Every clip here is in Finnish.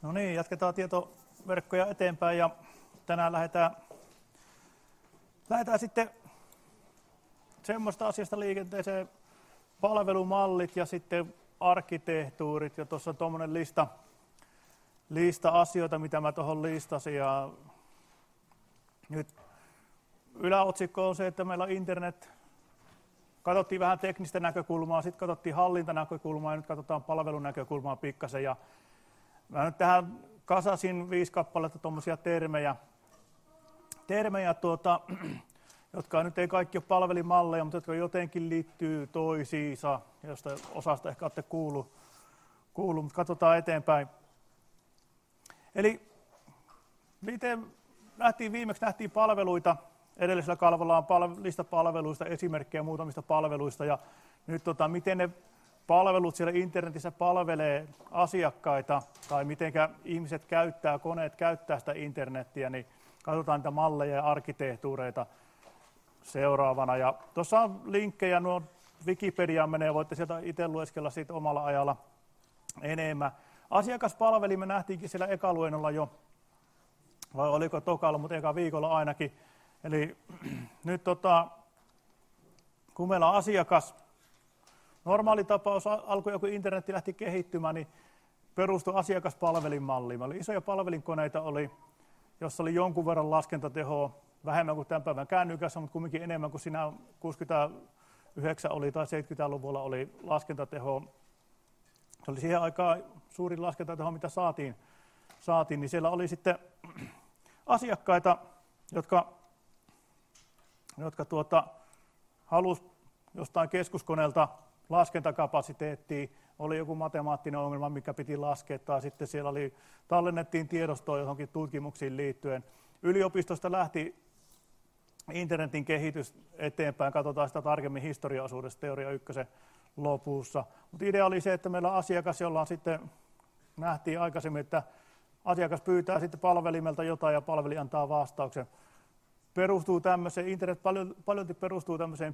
No niin, jatketaan tietoverkkoja eteenpäin ja tänään lähdetään sitten semmoista asiasta liikenteeseen, palvelumallit ja sitten arkkitehtuurit. Ja tuossa on tuommoinen lista asioita, mitä mä tuohon listasin. Ja nyt yläotsikko on se, että meillä on internet. Katsottiin vähän teknistä näkökulmaa, sitten katsottiin hallintanäkökulmaa ja nyt katsotaan palvelunäkökulmaa pikkasen. Ja mä nyt tähän kasasin 5 kappaletta tuommoisia termejä jotka nyt ei kaikki ole palvelimalleja, mutta jotka jotenkin liittyy toisiinsa, josta osasta ehkä olette kuullut, mutta katsotaan eteenpäin. Eli miten viimeksi nähtiin palveluita, edellisellä kalvolla on lista palveluista, esimerkkejä muutamista palveluista, ja nyt miten ne palvelut siellä internetissä palvelee asiakkaita, tai miten ihmiset koneet käyttää sitä internettiä, niin katsotaan niitä malleja ja arkkitehtuureita seuraavana. Ja tuossa on linkkejä, nuo Wikipediaan menee, voitte sieltä itse lueskella siitä omalla ajalla enemmän. Asiakaspalveli me nähtiinkin siellä ekaluennolla jo, vai oliko tokalla, mutta eka viikolla ainakin. Eli nyt kun meillä on asiakas, normaali tapaus alkoi, kun internetti lähti kehittymään, niin perustui asiakaspalvelinmalliin. Meillä oli isoja palvelinkoneita, jossa oli jonkun verran laskentatehoa, vähemmän kuin tämän päivän kännykässä, mutta kumminkin enemmän kuin siinä 69 oli tai 70-luvulla oli laskentatehoa. Se oli siihen aikaan suurin laskentateho, mitä saatiin, niin siellä oli sitten asiakkaita, jotka halusi jostain keskuskoneelta laskentakapasiteettia, oli joku matemaattinen ongelma, mikä piti laskea, tai sitten siellä tallennettiin tiedostoa johonkin tutkimuksiin liittyen. Yliopistosta lähti internetin kehitys eteenpäin, katsotaan sitä tarkemmin historiaosuudessa teoria 1 lopussa. Mutta idea oli se, että meillä on asiakas, jolla on sitten, nähtiin aikaisemmin, että asiakas pyytää sitten palvelimelta jotain ja palveli antaa vastauksen. Internet paljolti perustuu tämmöiseen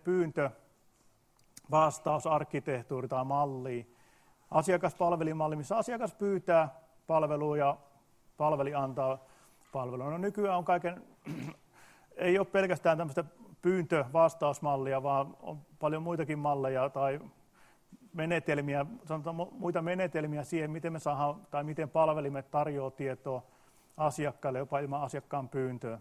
vastausarkkitehtuuri tai malliin. Asiakaspalvelimalli, missä asiakas pyytää palvelua ja palveli antaa palvelua. No nykyään ei ole pelkästään tämmöistä pyyntö-vastausmallia, vaan on paljon muitakin malleja tai menetelmiä, muita menetelmiä siihen, miten me saadaan tai miten palvelimet tarjoaa tietoa asiakkaille jopa ilman asiakkaan pyyntöä,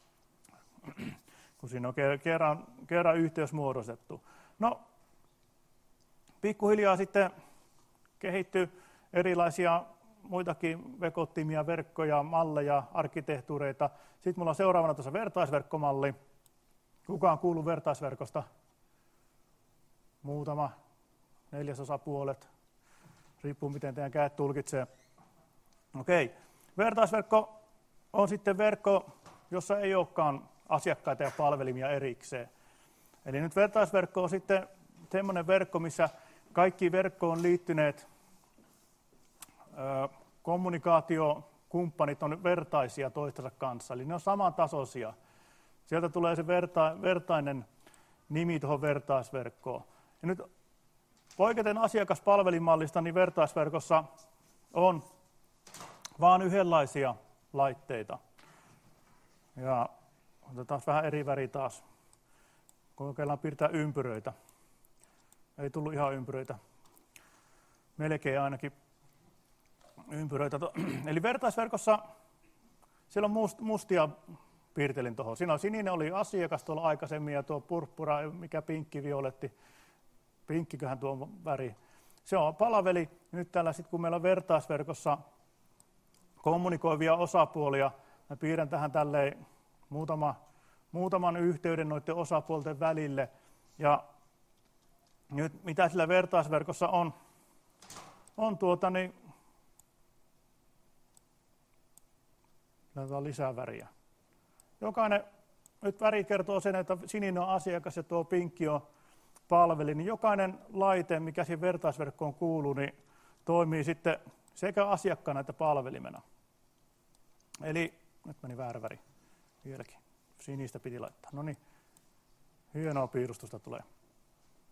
kun siinä on kerran yhteys muodostettu. No, pikkuhiljaa sitten kehittyi erilaisia muitakin vekottimia, verkkoja, malleja, arkkitehtuureita. Sitten mulla on seuraavana tuossa vertaisverkkomalli. Kuka on kuullut vertaisverkosta? Muutama, 4/4, riippuu miten teidän kädet tulkitsee. Okei, vertaisverkko on sitten verkko, jossa ei olekaan asiakkaita ja palvelimia erikseen. Eli nyt vertaisverkko on sitten semmoinen verkko, missä kaikki verkkoon liittyneet kommunikaatiokumppanit on vertaisia toistensa kanssa, eli ne on samantasoisia. Sieltä tulee se vertainen nimi tuohon vertaisverkkoon. Ja nyt poiketen asiakaspalvelimallista, niin vertaisverkossa on vain yhdenlaisia laitteita. Ja otetaan vähän eri väri taas. Kokeillaan piirtää ympyröitä. Ei tullut ihan ympyröitä. Melkein ainakin ympyröitä. Eli vertaisverkossa siellä on mustia piirtelin tuohon. Siinä on sininen oli asiakas tuolla aikaisemmin ja tuo purppura, mikä pinkki, violetti. Pinkkiköhän tuo on väri. Se on palveli. Nyt täällä sitten kun meillä on vertaisverkossa kommunikoivia osapuolia, mä piirrän tähän tälleen muutaman yhteyden noiden osapuolten välille. Ja nyt mitä sillä vertaisverkossa on laitetaan lisää väriä. Jokainen, nyt väri kertoo sen, että sininen on asiakas ja tuo pinkki on palveli, niin jokainen laite, mikä siihen vertaisverkkoon kuuluu, niin toimii sitten sekä asiakkaana että palvelimena. Eli, nyt meni väärä väri vieläkin, sinistä piti laittaa. No niin, hienoa piirustusta tulee.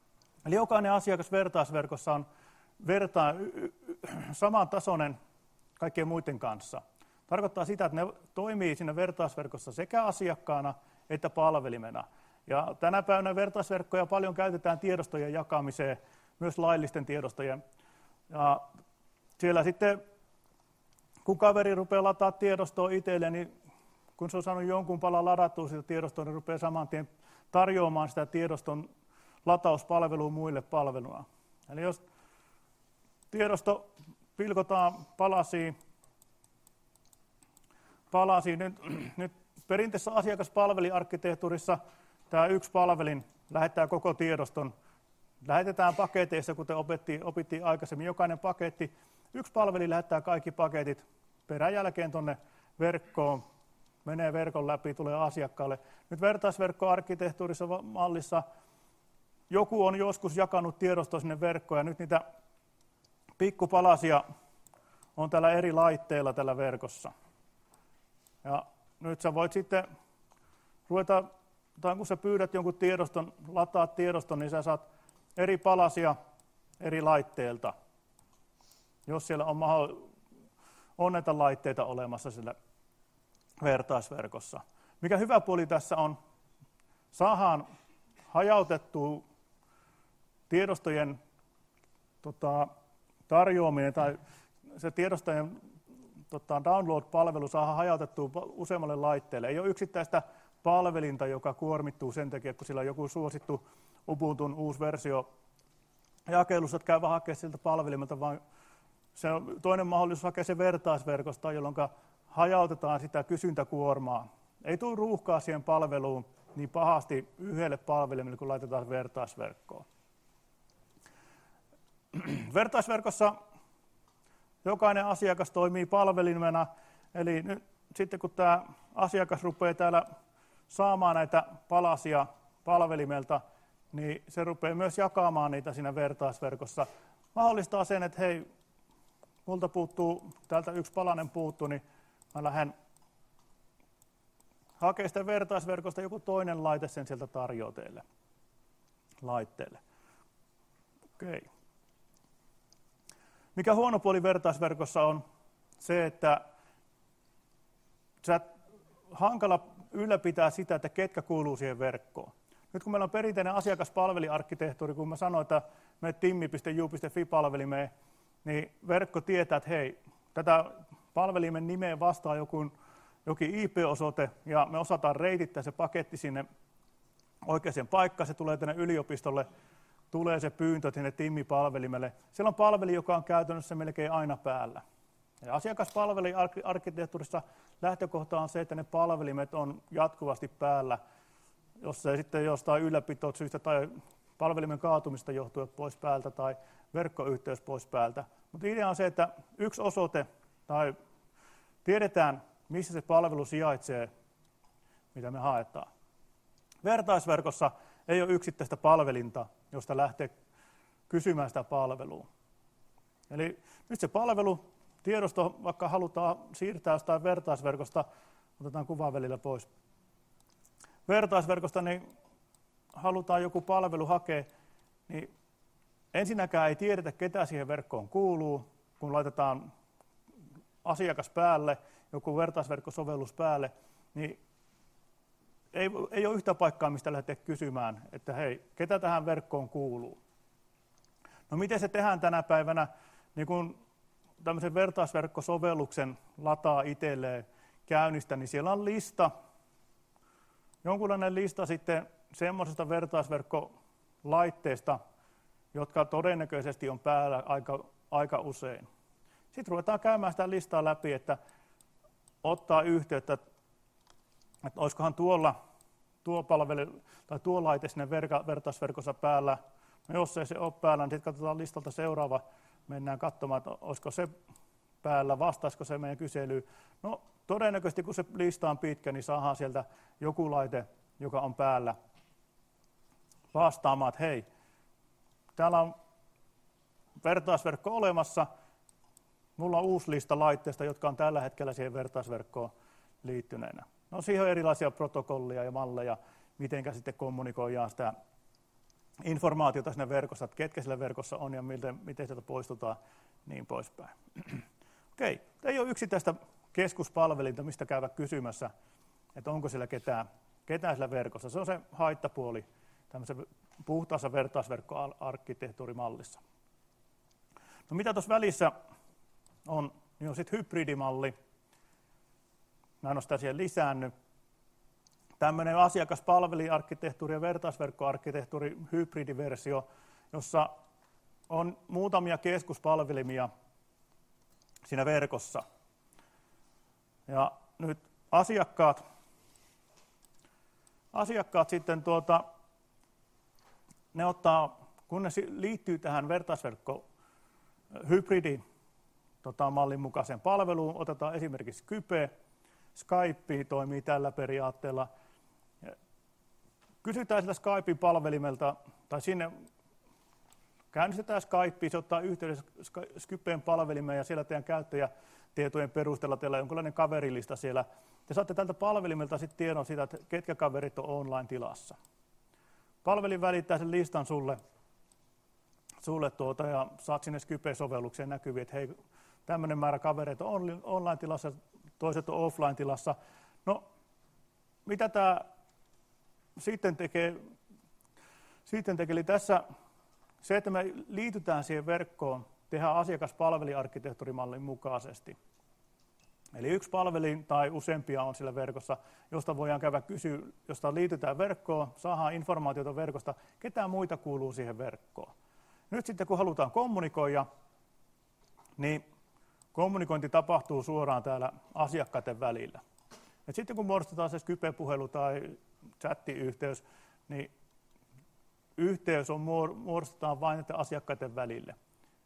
Eli jokainen asiakas vertaisverkossa on samantasoinen kaikkien muiden kanssa. Tarkoittaa sitä, että ne toimii siinä vertaisverkossa sekä asiakkaana että palvelimena. Ja tänä päivänä vertaisverkkoja paljon käytetään tiedostojen jakamiseen, myös laillisten tiedostojen. Ja siellä sitten, kun kaveri rupeaa lataa tiedostoa itselleen, niin kun se on saanut jonkun palan ladattua sitä tiedostoa, niin rupeaa saman tien tarjoamaan sitä tiedoston latauspalvelua muille palveluna. Eli jos tiedosto pilkotaan palasiin nyt perinteisessä asiakaspalveliarkkitehtuurissa tämä yksi palvelin lähettää koko tiedoston. Lähetetään paketeissa, kuten opittiin aikaisemmin, jokainen paketti. Yksi palveli lähettää kaikki paketit peräjälkeen tuonne verkkoon, menee verkon läpi, tulee asiakkaalle. Nyt vertaisverkkoarkkitehtuurissa mallissa joku on joskus jakanut tiedostoa sinne verkkoon, ja nyt niitä pikkupalasia on tällä eri laitteilla tällä verkossa. Ja nyt sä voit sitten ruveta, tai kun sä pyydät jonkun tiedoston, lataat tiedoston, niin sä saat eri palasia eri laitteilta, jos siellä on näitä laitteita olemassa sillä vertaisverkossa. Mikä hyvä puoli tässä on, saadaan hajautettua tiedostojen tarjoaminen tai se tiedostojen download-palvelu saadaan hajautettua useammalle laitteelle. Ei ole yksittäistä palvelinta, joka kuormittuu sen takia, kun sillä on joku suosittu Ubuntun uusi versio jakelussa, että käy vaan hakea siltä palvelimelta, vaan se on toinen mahdollisuus hakea se vertaisverkosta, jolloin hajautetaan sitä kysyntäkuormaa. Ei tule ruuhkaa siihen palveluun niin pahasti yhdelle palvelimelle, kun laitetaan vertaisverkkoon. Vertaisverkossa jokainen asiakas toimii palvelimena, eli nyt sitten kun tämä asiakas rupeaa täällä saamaan näitä palasia palvelimelta, niin se rupeaa myös jakamaan niitä siinä vertaisverkossa. Mahdollistaa sen, että hei, multa puuttuu, täältä yksi palanen puuttuu, niin mä lähden hakemaan sitä vertaisverkosta, joku toinen laite sen sieltä tarjoaa teille laitteelle. Okei. Mikä huono puoli vertaisverkossa on se, että sä hankala ylläpitää sitä, että ketkä kuuluu siihen verkkoon. Nyt kun meillä on perinteinen asiakaspalveliarkkitehtuuri, kun mä sanoin, että me timmi.ju.fi-palvelimeen, niin verkko tietää, että hei, tätä palvelimen nimeen vastaa jokin IP-osoite, ja me osataan reitittää se paketti sinne oikeaan paikkaan, se tulee tänne yliopistolle, tulee se pyyntö sinne Timmi-palvelimelle. Siellä on palveli, joka on käytännössä melkein aina päällä. Ja asiakaspalveliarkkitehtuurissa lähtökohta on se, että ne palvelimet on jatkuvasti päällä, jos ei sitten jostain ylläpitosyistä tai palvelimen kaatumista johtuen pois päältä tai verkkoyhteys pois päältä. Mutta idea on se, että yksi osoite tai tiedetään, missä se palvelu sijaitsee, mitä me haetaan. Vertaisverkossa ei ole yksittäistä palvelinta, josta lähtee kysymään sitä palvelua. Eli nyt se palvelutiedosto, vaikka halutaan siirtää jostain vertaisverkosta, otetaan kuvan välillä pois. Vertaisverkosta, niin halutaan joku palvelu hakea, niin ensinnäkään ei tiedetä, ketä siihen verkkoon kuuluu, kun laitetaan asiakas päälle, joku vertaisverkkosovellus päälle, niin ei ole yhtä paikkaa, mistä lähteä kysymään, että hei, ketä tähän verkkoon kuuluu. No miten se tehdään tänä päivänä, niin kun tämmöisen vertaisverkkosovelluksen lataa itselleen käynnistä, niin siellä on lista, jonkunlainen lista sitten semmoisesta vertaisverkkolaitteesta, jotka todennäköisesti on päällä aika usein. Sitten ruvetaan käymään sitä listaa läpi, että ottaa yhteyttä, että olisikohan tuo palvelu tai tuo laite sinne vertaisverkossa päällä. No jos ei se ole päällä, niin sitten katsotaan listalta seuraava. Mennään katsomaan, että olisiko se päällä, vastaisiko se meidän kyselyyn. No todennäköisesti, kun se lista on pitkä, niin saadaan sieltä joku laite, joka on päällä vastaamaan, että hei, täällä on vertaisverkko olemassa. Mulla on uusi lista laitteista, jotka on tällä hetkellä siihen vertaisverkkoon liittyneenä. No siihen on erilaisia protokollia ja malleja, miten sitten kommunikoidaan sitä informaatiota siinä verkossa, että ketkä siellä verkossa on ja miten sieltä poistutaan, niin poispäin. Okei, ei ole yksittäistä keskuspalvelinta, mistä käydä kysymässä, että onko siellä ketään siellä verkossa. Se on se haittapuoli tämmöisessä puhtaassa vertaisverkkoarkkitehtuurimallissa. No mitä tuossa välissä on, niin on sitten hybridimalli. Mä en ole sitä siihen lisännyt. Tämmöinen asiakaspalveliarkkitehtuuri ja vertaisverkkoarkkitehtuuri hybridiversio, jossa on muutamia keskuspalvelimia siinä verkossa. Ja nyt asiakkaat sitten ne ottaa, kun ne liittyy tähän vertaisverkkohybridi mallin mukaiseen palveluun, otetaan esimerkiksi Skype, Skype toimii tällä periaatteella. Kysytään sitä Skypein palvelimelta, tai sinne käynnistetään Skype, se ottaa yhteydessä Skypeen palvelimeen ja siellä teidän käyttäjätietojen perusteella teillä on jonkinlainen kaverilista siellä. Te saatte tältä palvelimelta sitten tiedon siitä, että ketkä kaverit on online-tilassa. Palvelin välittää sen listan sulle ja saat sinne Skype-sovellukseen näkyviin, että hei, tämmöinen määrä kavereita on online-tilassa, toiset on offline-tilassa. No, mitä tämä sitten tekee? Eli tässä se, että me liitytään siihen verkkoon, tehdään asiakaspalveliarkkitehtuurimallin mukaisesti. Eli yksi palvelin tai useampia on sillä verkossa, josta voidaan käydä kysyä, josta liitytään verkkoon, saadaan informaatiota verkosta, ketä muita kuuluu siihen verkkoon. Nyt sitten kun halutaan kommunikoida, niin kommunikointi tapahtuu suoraan täällä asiakkaiden välillä. Et sitten kun muodostetaan se Skype-puhelu tai chattiyhteys, niin yhteys muodostetaan vain näiden asiakkaiden välille.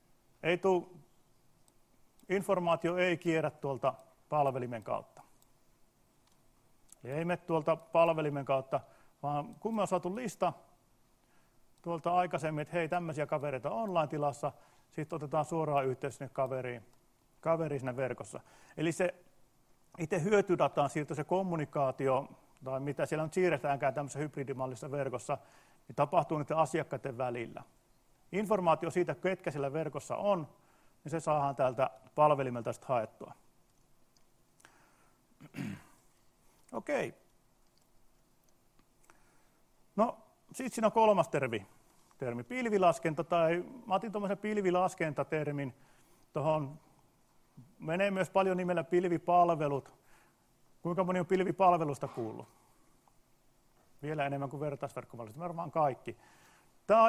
Informaatio ei kierrä tuolta palvelimen kautta. Eli ei mene tuolta palvelimen kautta, vaan kun me on saatu lista tuolta aikaisemmin, että hei, tämmöisiä kavereita on online-tilassa, sitten otetaan suoraan yhteys sinne kaveriin sinne verkossa. Eli se itse hyötydataan siirto, se kommunikaatio, tai mitä siellä on siirretäänkään tämmöisessä hybridimallissa verkossa, niin tapahtuu niiden asiakkaiden välillä. Informaatio siitä, ketkä siellä verkossa on, niin se saadaan täältä palvelimelta sitten haettua. Okei. No, sitten siinä on kolmas termi, pilvilaskenta, tai mä otin tuommoisen pilvilaskentatermin, tuohon menee myös paljon nimellä pilvipalvelut. Kuinka moni on pilvipalvelusta kuullut? Vielä enemmän kuin vertaisverkkomallisuus, varmaan kaikki. Tämä on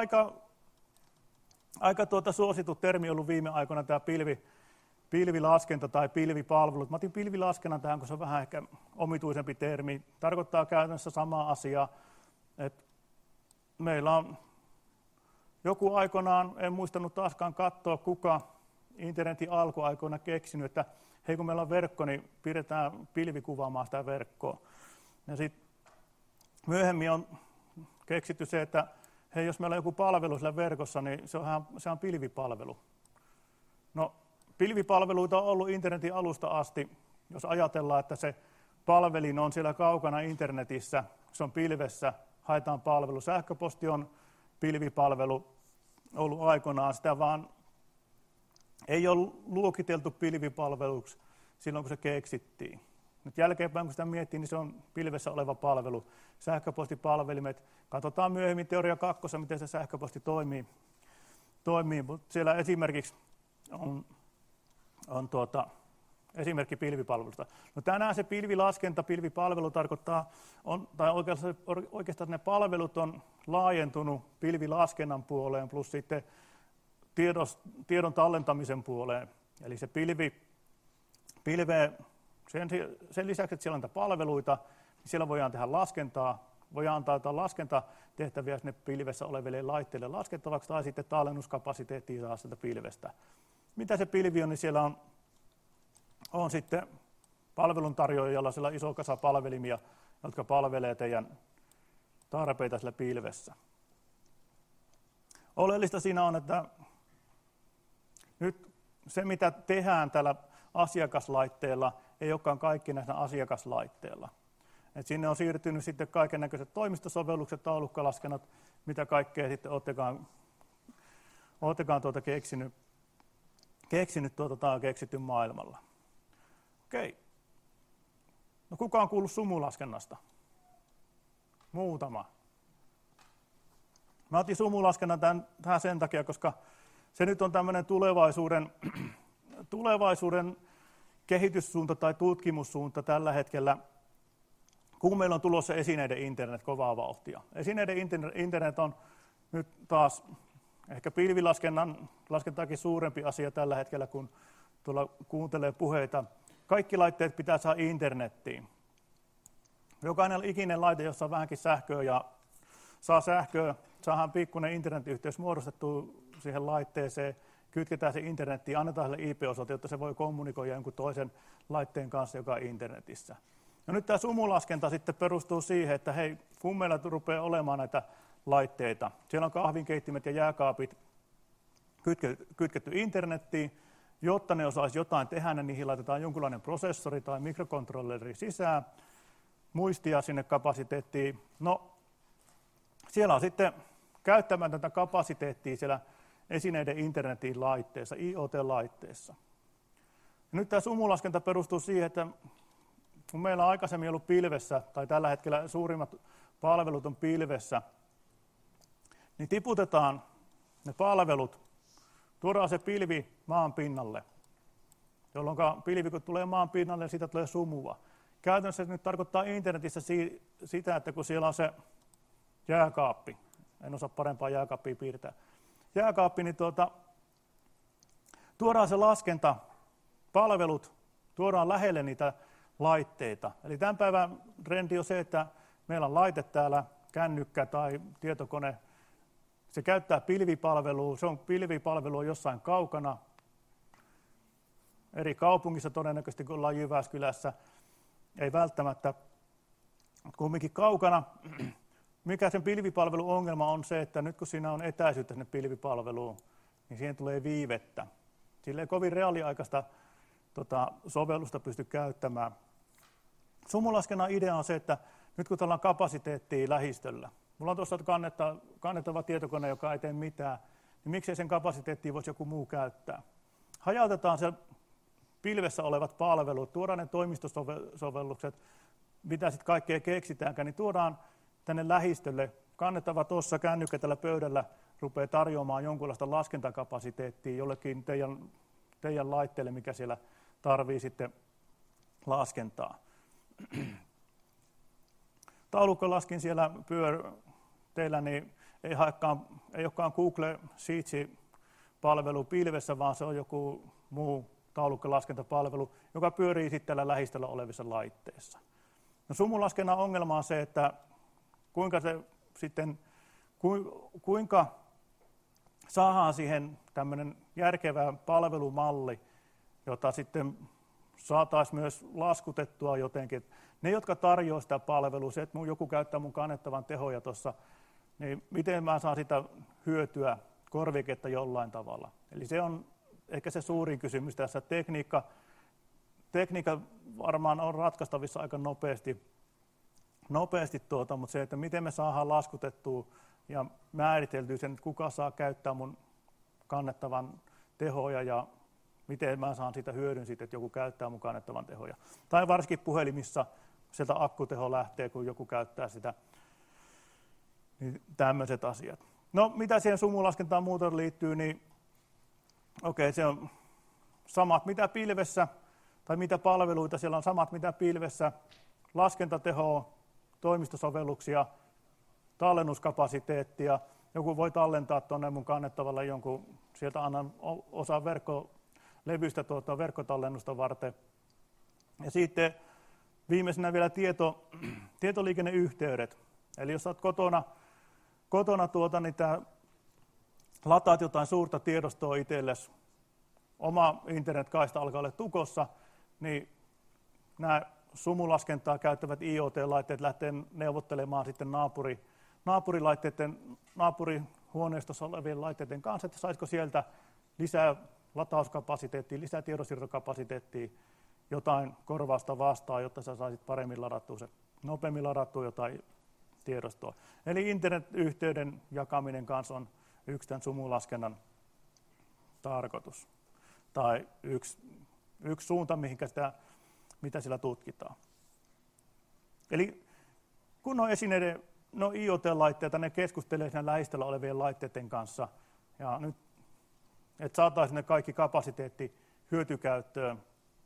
aika suosittu termi ollut viime aikoina, tämä pilvilaskenta tai pilvipalvelut. Mä otin pilvilaskennan tähän, kun se on vähän ehkä omituisempi termi. Tarkoittaa käytännössä samaa asiaa, että meillä on joku aikoinaan, en muistanut taaskaan katsoa, kuka internetin alkuaikoina keksinyt, että hei, kun meillä on verkko, niin pidetään pilvi kuvaamaan sitä verkkoa. Ja sitten myöhemmin on keksitty se, että hei, jos meillä on joku palvelu siellä verkossa, niin se on pilvipalvelu. No, pilvipalveluita on ollut internetin alusta asti, jos ajatellaan, että se palvelin on siellä kaukana internetissä, se on pilvessä, haetaan palvelu. Sähköposti on pilvipalvelu ollut aikoinaan, sitä vaan ei ole luokiteltu pilvipalveluksi silloin, kun se keksittiin. Nyt jälkeenpäin, kun sitä miettii, niin se on pilvessä oleva palvelu. Sähköpostipalvelimet, katsotaan myöhemmin teoria 2, miten se sähköposti toimii. Mutta siellä esimerkiksi on esimerkki pilvipalvelusta. No tänään se pilvilaskenta, pilvipalvelu tarkoittaa, tai oikeastaan ne palvelut on laajentunut pilvilaskennan puoleen plus sitten tiedon tallentamisen puoleen. Eli se pilve, sen lisäksi, että siellä on palveluita, niin siellä voidaan tehdä laskentaa, voidaan antaa jotain laskentatehtäviä sinne pilvessä oleville laitteille laskettavaksi, tai sitten tallennuskapasiteettia saa sieltä pilvestä. Mitä se pilvi on, niin siellä on sitten palveluntarjoajalla siellä iso kasa palvelimia, jotka palvelee teidän tarpeita siellä pilvessä. Oleellista siinä on, että nyt se, mitä tehdään tällä asiakaslaitteella, ei olekaan kaikki näissä asiakaslaitteilla. Et sinne on siirtynyt sitten kaikennäköiset toimistosovellukset, taulukkolaskennat, mitä kaikkea sitten oottekaan keksinyt keksinyt tai on keksitty maailmalla. Okei. No kuka on kuullut sumulaskennasta? Muutama. Mä otin sumulaskennan tähän sen takia, koska se nyt on tämmöinen tulevaisuuden kehityssuunta tai tutkimussuunta tällä hetkellä, kun meillä on tulossa esineiden internet kovaa vauhtia. Esineiden internet on nyt taas ehkä pilvilaskentaakin suurempi asia tällä hetkellä, kun tuolla kuuntelee puheita. Kaikki laitteet pitää saada internettiin. Jokainen ikinen laite, jossa on vähänkin sähköä ja saa sähköä, saadaan pikkuinen internetyhteys muodostettua siihen laitteeseen, kytketään se internettiin, annetaan sille IP-osoite, jotta se voi kommunikoida jonkun toisen laitteen kanssa, joka on internetissä. No nyt tämä sumulaskenta sitten perustuu siihen, että hei, kun meillä rupeaa olemaan näitä laitteita, siellä on kahvinkeittimet ja jääkaapit kytketty internettiin, jotta ne osaisi jotain tehdä, niin niihin laitetaan jonkinlainen prosessori tai mikrokontrolleri sisään, muistia sinne kapasiteettiin. No, siellä on sitten käyttämätöntä kapasiteettia siellä esineiden internetin laitteessa, IoT-laitteessa. Ja nyt tämä sumulaskenta perustuu siihen, että kun meillä on aikaisemmin ollut pilvessä, tai tällä hetkellä suurimmat palvelut on pilvessä, niin tiputetaan ne palvelut, tuodaan se pilvi maan pinnalle, jolloin pilvi kun tulee maan pinnalle, siitä tulee sumua. Käytännössä se nyt tarkoittaa internetissä sitä, että kun siellä on se jääkaappi, en osaa parempaa jääkaappia piirtää, jääkaappi, niin tuodaan se laskenta, palvelut, tuodaan lähelle niitä laitteita. Eli tämän päivän trendi on se, että meillä on laite täällä, kännykkä tai tietokone, se käyttää pilvipalvelua, se on pilvipalvelua jossain kaukana, eri kaupungissa todennäköisesti, kun ollaan Jyväskylässä, ei välttämättä, kumminkin kaukana. Mikä sen pilvipalvelun ongelma on se, että nyt kun siinä on etäisyyttä sinne pilvipalveluun, niin siihen tulee viivettä. Sillä ei kovin reaaliaikaista sovellusta pysty käyttämään. Sumulaskennan idea on se, että nyt kun tällä on kapasiteettia lähistöllä, mulla on tuossa kannettava tietokone, joka ei tee mitään, niin miksei sen kapasiteettia voisi joku muu käyttää. Hajautetaan se pilvessä olevat palvelut, tuodaan ne toimistosovellukset, mitä sitten kaikkea keksitäänkään, niin tuodaan tänne lähistölle. Kannettava tuossa kännykkä tällä pöydällä rupeaa tarjoamaan jonkunlaista laskentakapasiteettia jollekin teidän laitteelle, mikä siellä tarvii sitten laskentaa. Taulukko laskin siellä teillä, niin ei olekaan Google Sheets-palvelu pilvessä, vaan se on joku muu taulukkolaskentapalvelu, joka pyörii sitten täällä lähistöllä olevissa laitteissa. No, sumulaskennan ongelma on se, että kuinka saadaan siihen tämmöinen järkevä palvelumalli, jota sitten saataisiin myös laskutettua jotenkin. Ne, jotka tarjoavat sitä palvelua, se, että joku käyttää mun kannettavan tehoja tuossa, niin miten mä saan sitä hyötyä, korviketta jollain tavalla. Eli se on ehkä se suurin kysymys tässä. Tekniikka varmaan on ratkaistavissa aika nopeasti, mutta se, että miten me saadaan laskutettua ja määriteltyä sen, että kuka saa käyttää mun kannettavan tehoja ja miten mä saan siitä hyödyn siitä, että joku käyttää mun kannettavan tehoja. Tai varsinkin puhelimissa sieltä akkuteho lähtee, kun joku käyttää sitä, niin tämmöiset asiat. No, mitä siihen sumulaskentaan muuten liittyy, niin okei, se on samat mitä pilvessä, tai mitä palveluita siellä on samat mitä pilvessä, laskentatehoa, toimistosovelluksia, tallennuskapasiteettia. Joku voi tallentaa tuonne mun kannettavalle jonkun, sieltä annan osa levystä verkkotallennusta varten. Ja sitten viimeisenä vielä tietoliikenneyhteydet. Eli jos olet kotona niin lataat jotain suurta tiedostoa itsellesi, oma internetkaista alkaa olla tukossa, niin nämä sumulaskentaa käyttävät IoT-laitteet lähtee neuvottelemaan sitten naapurihuoneistossa olevien laitteiden kanssa, että saisiko sieltä lisää latauskapasiteettia, lisää tiedonsiirtokapasiteettia, jotain korvausta vastaan, jotta sä saisit paremmin ladattua se, nopeammin ladattua jotain tiedostoa. Eli internetyhteyden jakaminen kanssa on yksi tämän sumulaskennan tarkoitus. tai yksi suunta, mitä sillä tutkitaan. Eli kun on esineiden, IoT-laitteita, ne keskustelee siinä lähistöllä olevien laitteiden kanssa, ja nyt, että saataisiin ne kaikki kapasiteetti hyötykäyttöön,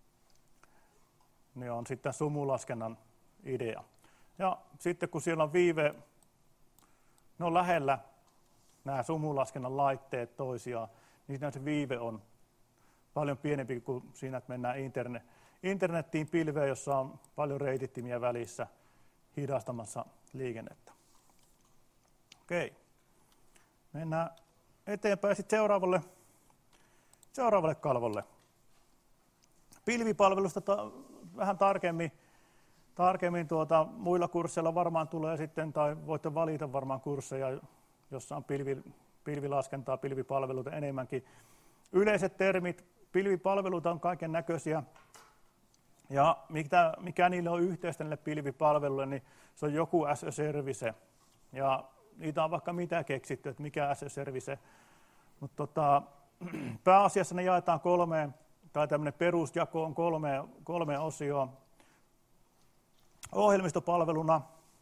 niin on sitten sumulaskennan idea. Ja sitten kun siellä on viive, ne on lähellä nämä sumulaskennan laitteet toisiaan, niin siinä se viive on paljon pienempi kuin siinä, että mennään internettiin pilveen, jossa on paljon reitittimiä välissä hidastamassa liikennettä. Okei. Mennään eteenpäin sitten seuraavalle kalvolle. Pilvipalvelusta vähän tarkemmin muilla kursseilla varmaan tulee sitten, tai voitte valita varmaan kursseja, jossa on pilvilaskentaa, pilvipalveluita enemmänkin. Yleiset termit, pilvipalveluita on kaiken näköisiä, ja mikä niille on yhteistä niille pilvipalveluille, niin se on joku as a service, ja niitä on vaikka mitä keksitty, että mikä as a service, mutta pääasiassa ne jaetaan kolmeen, tai tämmöinen perusjako on kolme osioa. Ohjelmistopalveluna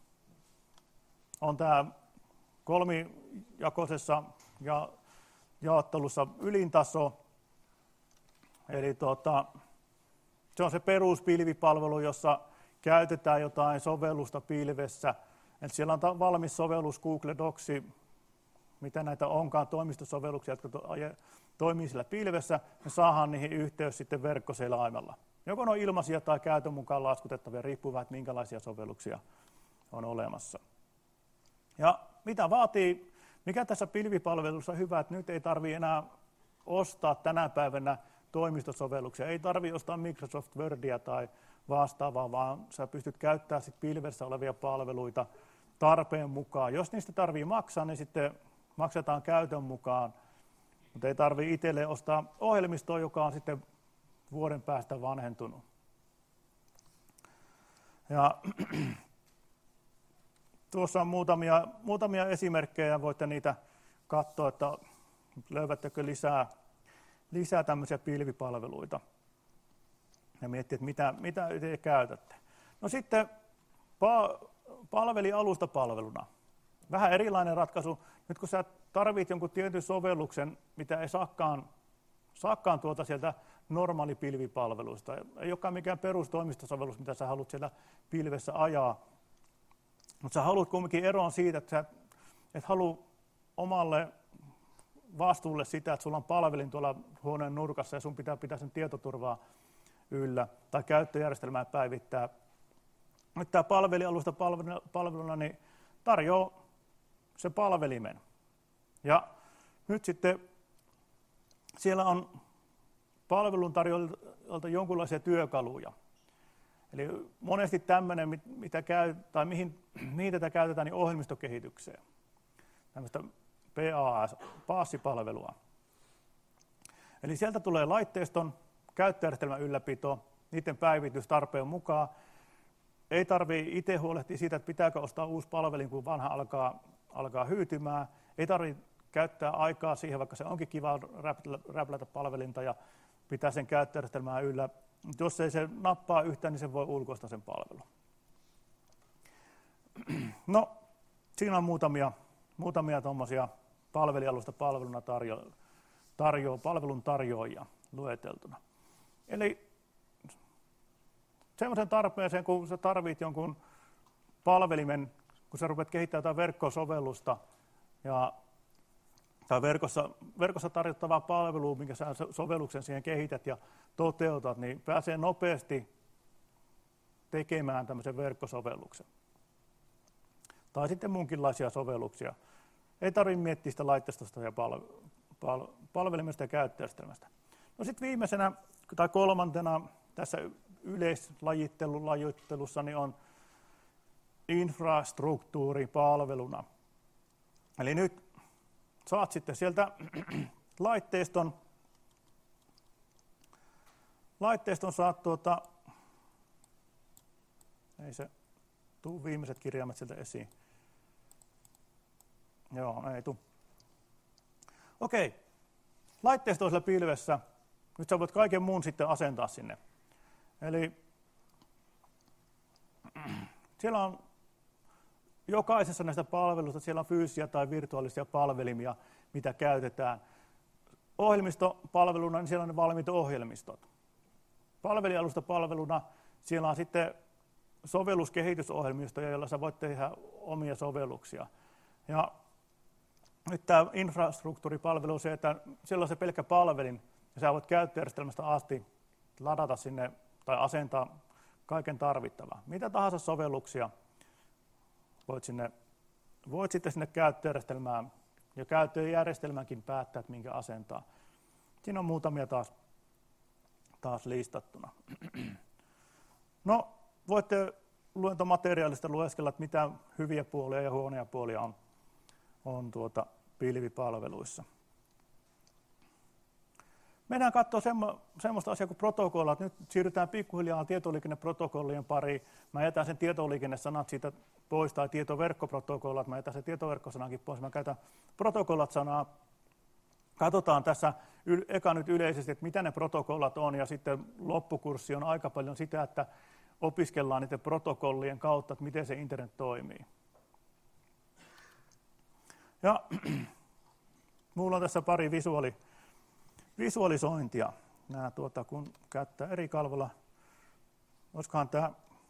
on tämä kolmijakoisessa jaottelussa ylintaso, eli se on se peruspilvipalvelu, jossa käytetään jotain sovellusta pilvessä. Et siellä on valmis sovellus Google Docs, mitä näitä onkaan, toimistosovelluksia, jotka toimii sillä pilvessä, ja saadaan niihin yhteys sitten verkkoselaimella. Joko ne on ilmaisia tai käytön mukaan laskutettavia, riippuu vähän, että minkälaisia sovelluksia on olemassa. Ja mitä vaatii, mikä tässä pilvipalvelussa on hyvä, että nyt ei tarvitse enää ostaa tänä päivänä toimistosovelluksia. Ei tarvitse ostaa Microsoft Wordia tai vastaavaa, vaan sä pystyt käyttämään sit pilvessä olevia palveluita tarpeen mukaan. Jos niistä tarvitsee maksaa, niin sitten maksetaan käytön mukaan, mutta ei tarvitse itselleen ostaa ohjelmistoa, joka on sitten vuoden päästä vanhentunut. Ja tuossa on muutamia esimerkkejä, voitte niitä katsoa, että löydättekö lisää tämmöisiä pilvipalveluita ja miettiä, että mitä te käytätte. No sitten palveli alustapalveluna. Vähän erilainen ratkaisu. Nyt kun sä tarvitset jonkun tietyn sovelluksen, mitä ei saakaan sieltä normaalipilvipalveluista. Ei olekaan mikään perustoimistosovellus, mitä sä haluat siellä pilvessä ajaa. Mutta sä haluat kuitenkin eroon siitä, että sä et halua omalle vastuulle sitä, että sulla on palvelin tuolla huoneen nurkassa ja sun pitää sen tietoturvaa yllä tai käyttöjärjestelmää päivittää. Nyt tämä palvelialusta palveluna niin tarjoaa se palvelimen. Ja nyt sitten siellä on palveluntarjoajilta jonkinlaisia työkaluja. Eli monesti tämmöinen, mihin tätä käytetään, niin ohjelmistokehitykseen. Tämmöistä PaaS-palvelua. Eli sieltä tulee laitteiston, käyttöjärjestelmän ylläpito, niiden päivitys tarpeen mukaan. Ei tarvitse itse huolehtia siitä, että pitääkö ostaa uusi palvelin, kun vanha alkaa hyytymään. Ei tarvitse käyttää aikaa siihen, vaikka se onkin kiva räplätä palvelinta ja pitää sen käyttöjärjestelmää yllä. Mutta jos ei se nappaa yhtään, niin se voi ulkoista sen palvelun. No, siinä on muutamia tuommoisia palvelialusta palveluna palvelun tarjoajia lueteltuna. Eli semmoisen tarpeeseen, kun sä tarvit jonkun palvelimen, kun sä rupeat kehittämään jotain verkkosovellusta tai verkossa tarjottavaa palvelua, minkä sä sovelluksen siihen kehität ja toteutat, niin pääsee nopeasti tekemään tämmöisen verkkosovelluksen. Tai sitten muunkinlaisia sovelluksia. Ei tarvitse miettiä sitä laitteistosta ja palvelimesta ja käyttöjärjestelmästä. No sitten viimeisenä tai kolmantena tässä yleislajittelussa niin on infrastruktuuripalveluna. Eli nyt saat sitten sieltä laitteiston saat ei se tuu viimeiset kirjaimet sieltä esiin. Joo, ei tuu. Okei. Laitteisto on siellä pilvessä Nyt sä voit kaiken muun sitten asentaa sinne. Eli siellä on jokaisessa näistä palveluista, siellä on fyysisiä tai virtuaalisia palvelimia, mitä käytetään. Ohjelmistopalveluna, niin siellä on ne valmiit ohjelmistot. Palvelijalustapalveluna siellä on sitten sovelluskehitysohjelmistoja, joilla sä voit tehdä omia sovelluksia. Ja nyt tämä infrastruktuuripalvelu on se, että siellä on se pelkkä palvelin, ja sä voit käyttöjärjestelmästä asti ladata sinne tai asentaa kaiken tarvittavaa. Mitä tahansa sovelluksia voit sitten sinne käyttöjärjestelmään ja käyttöjärjestelmänkin päättää, että minkä asentaa. Siinä on muutamia taas listattuna. No, voitte luentomateriaalista lueskella, että mitä hyviä puolia ja huonoja puolia on pilvipalveluissa. Mennään katsoa semmoista asiaa kuin protokollat. Nyt siirrytään pikkuhiljaa tietoliikenneprotokollien pariin. Mä jätän sen tietoliikennesanat siitä pois, tai tietoverkkoprotokollat. Mä jätän sen tietoverkkosanankin pois. Mä käytän protokollat-sanaa. Katsotaan tässä eka nyt yleisesti, että mitä ne protokollat on, ja sitten loppukurssi on aika paljon sitä, että opiskellaan niiden protokollien kautta, että miten se internet toimii. Ja mulla on tässä pari visualisointia. Nämä, kun käyttää eri kalvolla, olisikohan tämä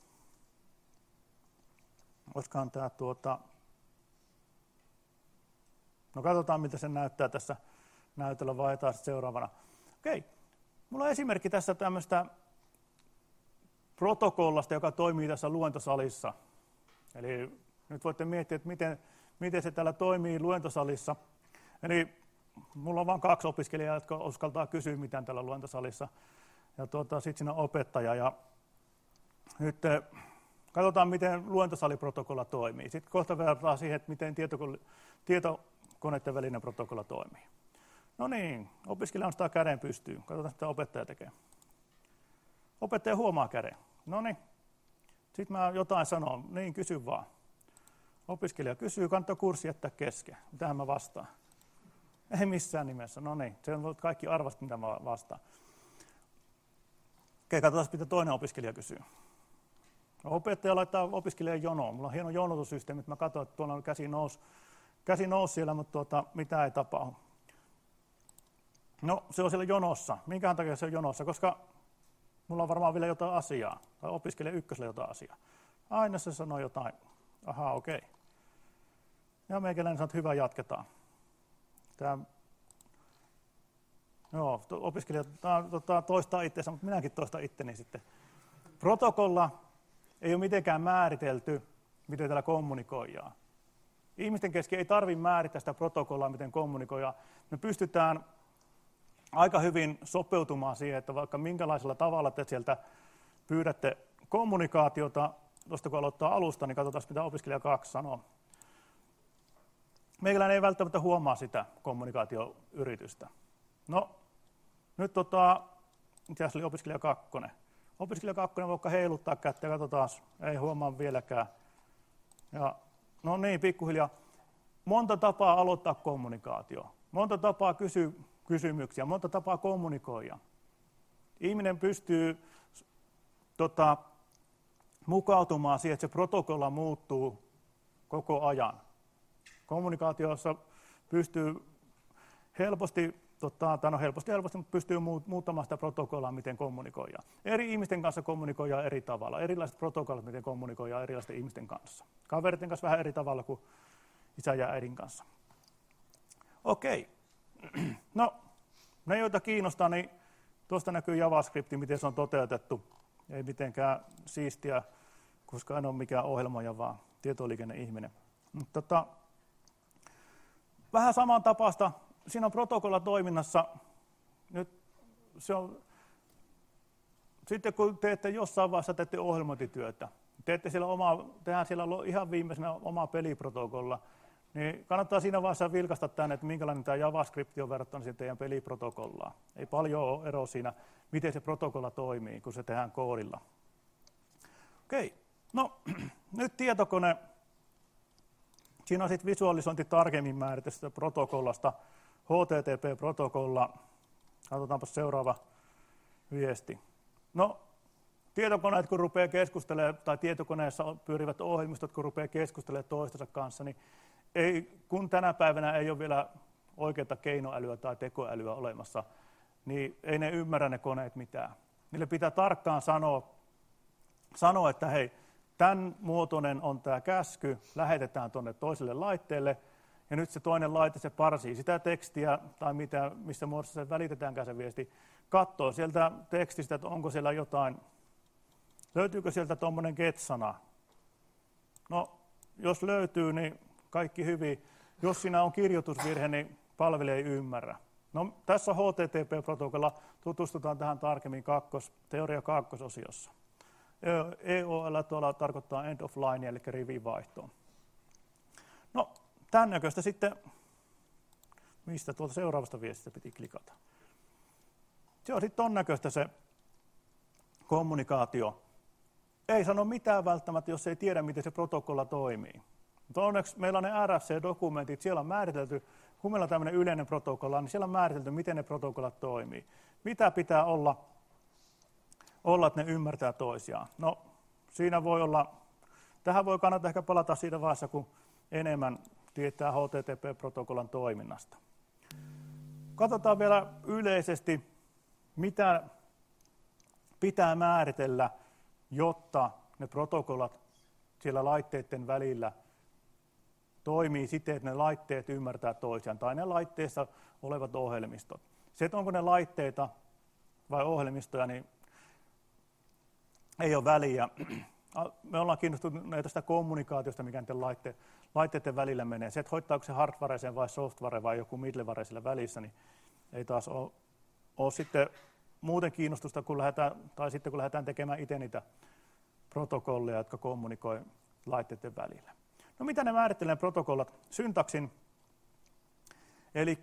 no katsotaan, miltä se näyttää tässä näytöllä, vaihdetaan seuraavana. Okei, mulla on esimerkki tässä tämmöistä protokollasta, joka toimii tässä luentosalissa. Eli nyt voitte miettiä, että miten se täällä toimii luentosalissa. Eli mulla on vain 2 opiskelijaa, jotka uskaltaa kysyä mitään täällä luentosalissa. Ja sitten siinä on opettaja. Ja nyt katsotaan, miten luentosaliprotokolla toimii. Sitten kohta verrataan siihen, että miten tietokoneiden välinen protokolla toimii. No niin, opiskelija nostaa käden pystyyn. Katsotaan, mitä opettaja tekee. Opettaja huomaa käden. No niin. Sitten mä jotain sanon. Niin, kysy vaan. Opiskelija kysyy, kannattaa kurssi jättää kesken. Mitähän mä vastaan? Ei missään nimessä. No niin, sen voit kaikki arvasta, mitä mä vastaan. Okei, katsotaan, mitä toinen opiskelija kysyy. No, opettaja laittaa opiskelijan jonoon. Mulla on hieno jonotussysteemi, että mä katson, että tuolla on käsi nousi siellä, mutta mitä ei tapahdu. No, se on siellä jonossa. Minkähän takia se on jonossa? Koska mulla on varmaan vielä jotain asiaa. Tai opiskelija ykkösellä jotain asiaa. Aina se sanoo jotain. Ahaa, okei. Ja meikäläinen sanoo, että hyvä, jatketaan. Opiskelija toistaa itseänsä, mutta minäkin toistan itteni sitten. Protokolla ei ole mitenkään määritelty, miten täällä kommunikoidaan. Ihmisten kesken ei tarvitse määrittää sitä protokollaa, miten kommunikoidaan. Me pystytään aika hyvin sopeutumaan siihen, että vaikka minkälaisella tavalla te sieltä pyydätte kommunikaatiota, tuosta kun aloittaa alusta, niin katsotaan, mitä opiskelija 2 sanoo. Meikäläinen ei välttämättä huomaa sitä kommunikaatioyritystä. No, nyt mitä oli opiskelija 2? Opiskelija 2 voi vaikka heiluttaa kättä, katsotaan, ei huomaa vieläkään. Ja, no niin, pikkuhiljaa. Monta tapaa aloittaa kommunikaatio. Monta tapaa kysyä kysymyksiä, monta tapaa kommunikoida. Ihminen pystyy mukautumaan siihen, että se protokolla muuttuu koko ajan. Kommunikaatiossa pystyy helposti, mutta pystyy muuttamaan sitä protokollaa, miten kommunikoidaan. Eri ihmisten kanssa kommunikoidaan eri tavalla. Erilaiset protokollat, miten kommunikoidaan erilaisten ihmisten kanssa. Kaveritten kanssa vähän eri tavalla kuin isän ja äidin kanssa. Okei. No, ne joita kiinnostaa, niin tuosta näkyy JavaScript, miten se on toteutettu. Ei mitenkään siistiä, koska en ole mikään ohjelmoija, vaan tietoliikenneihminen. Vähän samantapaista. Siinä on protokolla toiminnassa. Nyt se on, sitten kun teette jossain vaiheessa teette ohjelmointityötä, tehdään siellä ihan viimeisenä oma peliprotokolla, niin kannattaa siinä vaiheessa vilkaista tänne, että minkälainen tämä JavaScript on verrattuna siihen teidän peliprotokollaan. Ei paljon ole eroa siinä, miten se protokolla toimii, kun se tehdään koodilla. Okei, no nyt tietokone. Siinä on sitten visualisointi tarkemmin määritellystä protokollasta, HTTP-protokolla. Katsotaanpa seuraava viesti. No, tietokoneet kun rupeaa keskustelemaan, tai tietokoneessa pyörivät ohjelmistot kun rupeaa keskustelemaan toistensa kanssa, niin kun tänä päivänä ei ole vielä oikeaa keinoälyä tai tekoälyä olemassa, niin ei ne ymmärrä ne koneet mitään. Niille pitää tarkkaan sanoa, että hei, tämän muotoinen on tämä käsky, lähetetään tuonne toiselle laitteelle, ja nyt se toinen laite, se parsii sitä tekstiä, tai missä muodossa se välitetäänkään se viesti, katsoo sieltä tekstistä, että onko siellä jotain, löytyykö sieltä tuommoinen get-sana. No, jos löytyy, niin kaikki hyvin. Jos siinä on kirjoitusvirhe, niin palvelija ei ymmärrä. No, tässä HTTP-protokolla tutustutaan tähän tarkemmin teoria kakkososiossa. EOL tuolla tarkoittaa end of line, eli rivin vaihtoon. No, tämän näköistä sitten, mistä tuolta seuraavasta viestistä piti klikata. Se on sitten ton näköistä se kommunikaatio. Ei sano mitään välttämättä, jos ei tiedä, miten se protokolla toimii. Mutta onneksi meillä on ne RFC-dokumentit, siellä on määritelty, kun meillä on tämmöinen yleinen protokolla, niin siellä on määritelty, miten ne protokollat toimii. Mitä pitää olla, että ne ymmärtää toisiaan. No, siinä voi olla, tähän voi kannattaa ehkä palata siinä vaiheessa, kun enemmän tietää HTTP-protokollan toiminnasta. Katsotaan vielä yleisesti, mitä pitää määritellä, jotta ne protokollat siellä laitteiden välillä toimii siten, että ne laitteet ymmärtää toisiaan, tai ne laitteissa olevat ohjelmistot. Se, että onko ne laitteita vai ohjelmistoja, niin ei ole väliä. Me ollaan kiinnostuneita tästä kommunikaatiosta, mikä niiden laitteiden välillä menee. Se, että hoitaako se hardware sen vai software vai joku middleware sillä välissä, niin ei taas ole sitten muuten kiinnostusta, kun lähdetään tekemään itse niitä protokolleja, jotka kommunikoi laitteiden välillä. No mitä ne määrittelee protokollat? Syntaksin, eli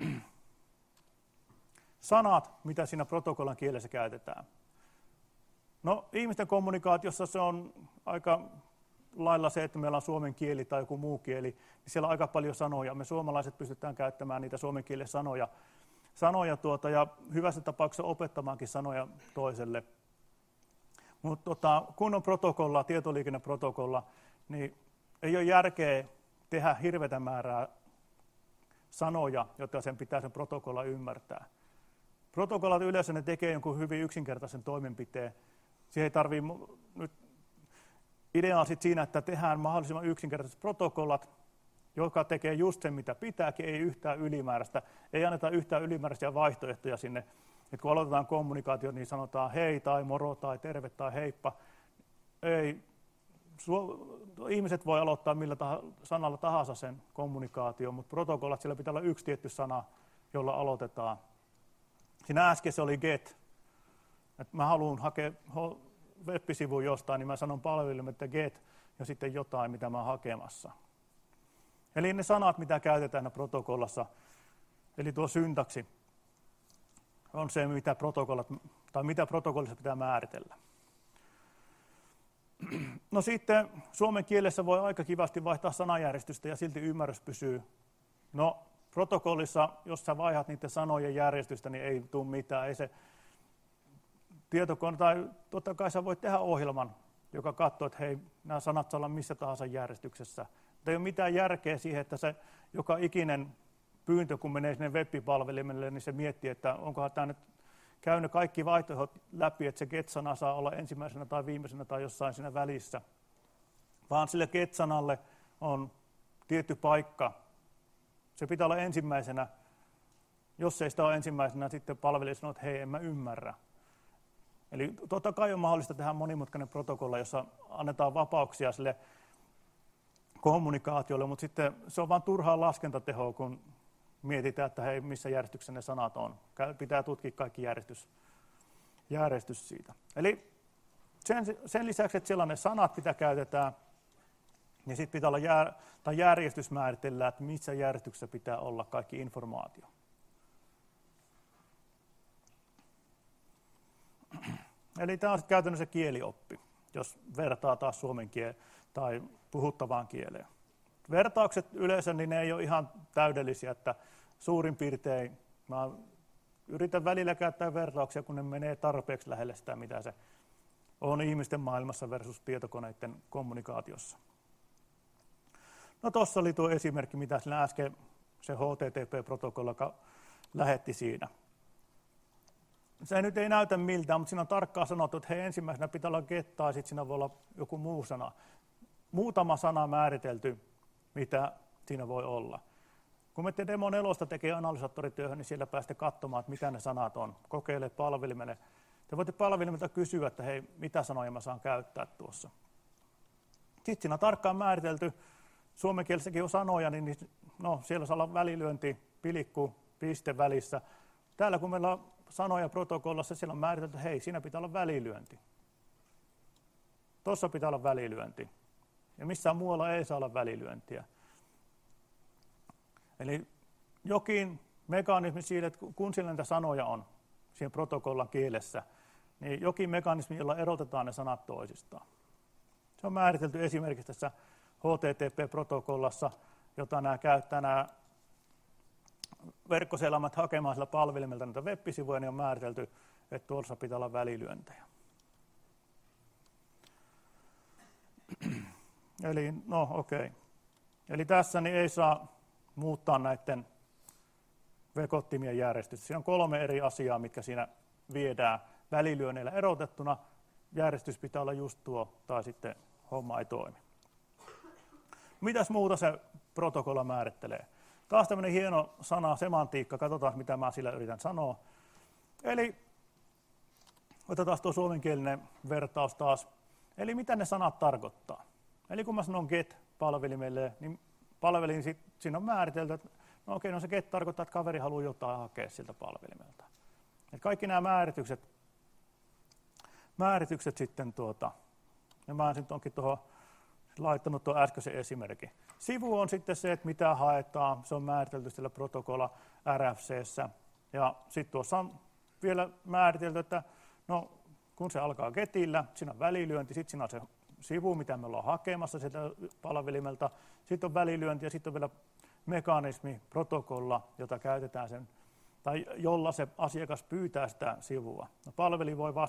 sanat, mitä siinä protokollan kielessä käytetään. No ihmisten kommunikaatiossa se on aika lailla se, että meillä on suomen kieli tai joku muu kieli, niin siellä on aika paljon sanoja. Me suomalaiset pystytään käyttämään niitä suomen kielen sanoja ja hyvässä tapauksessa opettamaankin sanoja toiselle. Mutta kun on protokolla, tietoliikenneprotokolla, niin ei ole järkeä tehdä hirveätä määrää sanoja, jotta sen pitää sen protokolla ymmärtää. Protokollat yleensä ne tekee jonkun hyvin yksinkertaisen toimenpiteen. Siihen ei tarvitse nyt idea on sit siinä, että tehdään mahdollisimman yksinkertaiset protokollat, joka tekee just sen, mitä pitääkin, ei yhtään ylimääräistä. Ei anneta yhtään ylimääräisiä vaihtoehtoja sinne. Et kun aloitetaan kommunikaatio, niin sanotaan hei tai moro tai terve tai heippa. Ei. Ihmiset voi aloittaa millä sanalla tahansa sen kommunikaation, mutta protokollat, siellä pitää olla yksi tietty sana, jolla aloitetaan. Siinä äsken se oli get. Että mä haluan hakea web-sivun jostain, niin mä sanon palvelimelle, että get ja sitten jotain, mitä mä oon hakemassa. Eli ne sanat, mitä käytetään protokollassa, eli tuo syntaksi, on se, mitä protokollissa pitää määritellä. No sitten suomen kielessä voi aika kivasti vaihtaa sanajärjestystä ja silti ymmärrys pysyy. No protokollissa, jos sä vaihdat niiden sanojen järjestystä, niin ei tule mitään. Ei se tietokone, tai totta kai sä voit tehdä ohjelman, joka katsoo, että hei, nämä sanat saa olla missä tahansa järjestyksessä. Mutta ei ole mitään järkeä siihen, että se joka ikinen pyyntö, kun menee sinne web-palvelimelle, niin se miettii, että onkohan tämä nyt käynyt kaikki vaihtoehdot läpi, että se get-sana saa olla ensimmäisenä tai viimeisenä tai jossain siinä välissä. Vaan sille get-sanalle on tietty paikka. Se pitää olla ensimmäisenä. Jos ei sitä ole ensimmäisenä, sitten palvelija sanoo, että hei, en mä ymmärrä. Eli totta kai on mahdollista tehdä monimutkainen protokolla, jossa annetaan vapauksia sille kommunikaatiolle, mutta sitten se on vain turhaa laskentatehoa, kun mietitään, että hei, missä järjestyksessä ne sanat on. Pitää tutkia kaikki järjestys siitä. Eli sen lisäksi, että siellä on ne sanat, mitä käytetään, niin sitten pitää olla järjestys määritellään, että missä järjestyksessä pitää olla kaikki informaatio. Eli tämä on sitten käytännössä kielioppi, jos vertaa taas suomen kieleen tai puhuttavaan kieleen. Vertaukset yleensä niin ne ei ole ihan täydellisiä, että suurin piirtein yritän välillä käyttää vertauksia, kun ne menee tarpeeksi lähelle sitä, mitä se on ihmisten maailmassa versus tietokoneiden kommunikaatiossa. No tuossa oli tuo esimerkki, mitä siinä äsken se HTTP-protokolla lähetti siinä. Se nyt ei näytä miltään, mutta siinä on tarkkaan sanottu, että hei, ensimmäisenä pitää olla get tai sitten siinä voi olla joku muu sana. Muutama sana määritelty, mitä siinä voi olla. Kun me Demo 4 tekee analysaattorityöhön, niin siellä pääsette katsomaan, että mitä ne sanat on. Kokeile palvelimelle. Te voitte palvelimelta kysyä, että hei, mitä sanoja mä saan käyttää tuossa. Sitten siinä on tarkkaan määritelty, suomen kielissäkin on sanoja, niin no, siellä saa olla välilyönti, pilikku, piste välissä. Täällä kun meillä on sanoja protokollassa, siellä on määritelty, että hei, siinä pitää olla välilyönti. Tuossa pitää olla välilyönti. Ja missään muualla ei saa olla välilyöntiä. Eli jokin mekanismi siitä, että kun siellä niitä sanoja on siinä protokollan kielessä, niin jokin mekanismi, jolla erotetaan ne sanat toisistaan. Se on määritelty esimerkiksi tässä HTTP-protokollassa, jota nämä verkkoselamat hakemaan sillä palvelimelta näitä web-sivuja, niin on määritelty, että tuossa pitää olla välilyöntejä. Eli, no okei. Eli tässä niin ei saa muuttaa näiden vekottimien järjestystä. Siinä on 3 eri asiaa, mitkä siinä viedään välilyönneillä erotettuna. Järjestys pitää olla just tuo, tai sitten homma ei toimi. Mitäs muuta se protokolla määrittelee? Taas tämmöinen hieno sana, semantiikka. Katsotaan, mitä mä sillä yritän sanoa. Eli otetaan tuo suomenkielinen vertaus taas. Eli mitä ne sanat tarkoittaa? Eli kun mä sanon get palvelimelle, niin palvelin siinä on määritelty, että no okei, no se get tarkoittaa, että kaveri haluaa jotain hakea siltä palvelimelta. Et kaikki nämä määritykset sitten ja mä sitten onkin tuohon laittanut tuon äskeisen esimerkin. Sivu on sitten se, että mitä haetaan, se on määritelty sillä protokolla RFC:ssä. Ja sitten tuossa on vielä määritelty, että no kun se alkaa getillä, siinä on välilyönti, sitten siinä on se sivu, mitä me ollaan hakemassa sieltä palvelimelta, sitten on välilyönti ja sitten on vielä mekanismi, protokolla, jota käytetään sen, tai jolla se asiakas pyytää sitä sivua. No, palveli voi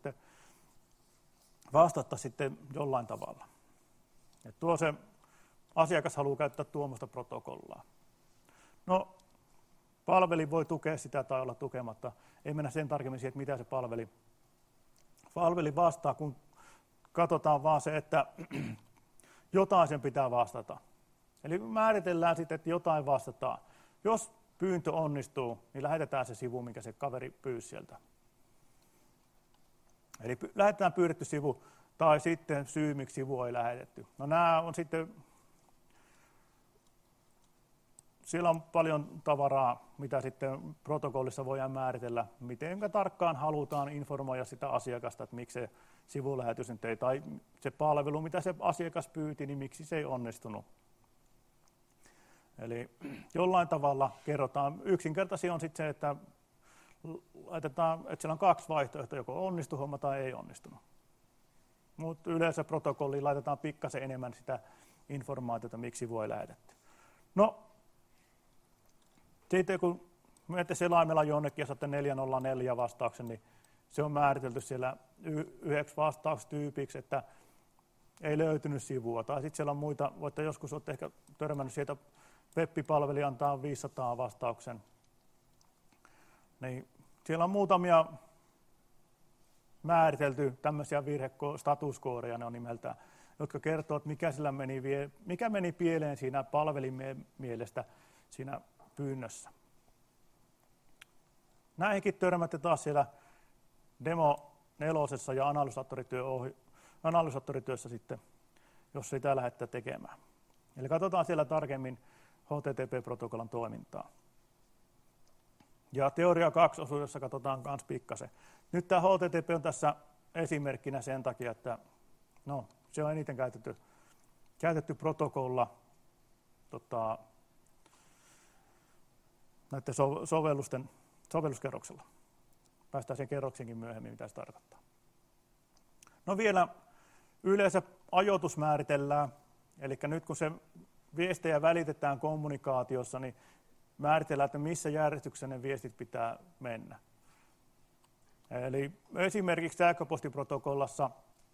vastata sitten jollain tavalla. Et tuo se asiakas haluaa käyttää tuommoista protokollaa. No, palveli voi tukea sitä tai olla tukematta. Ei mennä sen tarkemmin siihen, että mitä se palveli vastaa, kun katsotaan vaan se, että jotain sen pitää vastata. Eli määritellään sitten, että jotain vastataan. Jos pyyntö onnistuu, niin lähetetään se sivu, minkä se kaveri pyysi sieltä. Eli lähetetään pyydetty sivu, tai sitten syy, miksi sivu ei lähetetty. No nämä on sitten, siellä on paljon tavaraa, mitä sitten protokollissa voidaan määritellä, miten tarkkaan halutaan informoida sitä asiakasta, että miksi se sivulähetys nyt ei, tai se palvelu, mitä se asiakas pyyti, niin miksi se ei onnistunut. Eli jollain tavalla kerrotaan. Yksinkertaisia on sitten se, että laitetaan, että siellä on 2 vaihtoehtoa, joko onnistu homma tai ei onnistunut. Mutta yleensä protokolliin laitetaan pikkasen enemmän sitä informaatiota, miksi voi lähetetty. No, sitten kun menette selaimella jonnekin ja saatte 404 vastauksen, niin se on määritelty siellä 9 vastaustyypiksi, että ei löytynyt sivua. Tai sitten siellä on muita, voitte joskus olette ehkä törmännyt sieltä, web-palveli antaa 500 vastauksen. Niin siellä on muutamia määritelty tämmöisiä virhe-statuskooreja, ne on nimeltään, jotka kertoo, että mikä meni pieleen siinä palvelin mielestä siinä pyynnössä. Näihinkin törmätte taas siellä Demo 4 ja analysaattorityössä sitten, jos sitä lähdetään tekemään. Eli katsotaan siellä tarkemmin HTTP-protokollan toimintaa. Ja teoria 2-osuudessa katsotaan myös pikkasen. Nyt tämä HTTP on tässä esimerkkinä sen takia, että no, se on eniten käytetty protokolla näiden sovelluskerroksella. Päästään sen kerroksenkin myöhemmin, mitä se tarkoittaa. No vielä yleensä ajoitus määritellään, eli nyt kun se viestejä välitetään kommunikaatiossa, niin määritellään, että missä järjestyksessä ne viestit pitää mennä. Eli esimerkiksi sähköpostiprotokollassa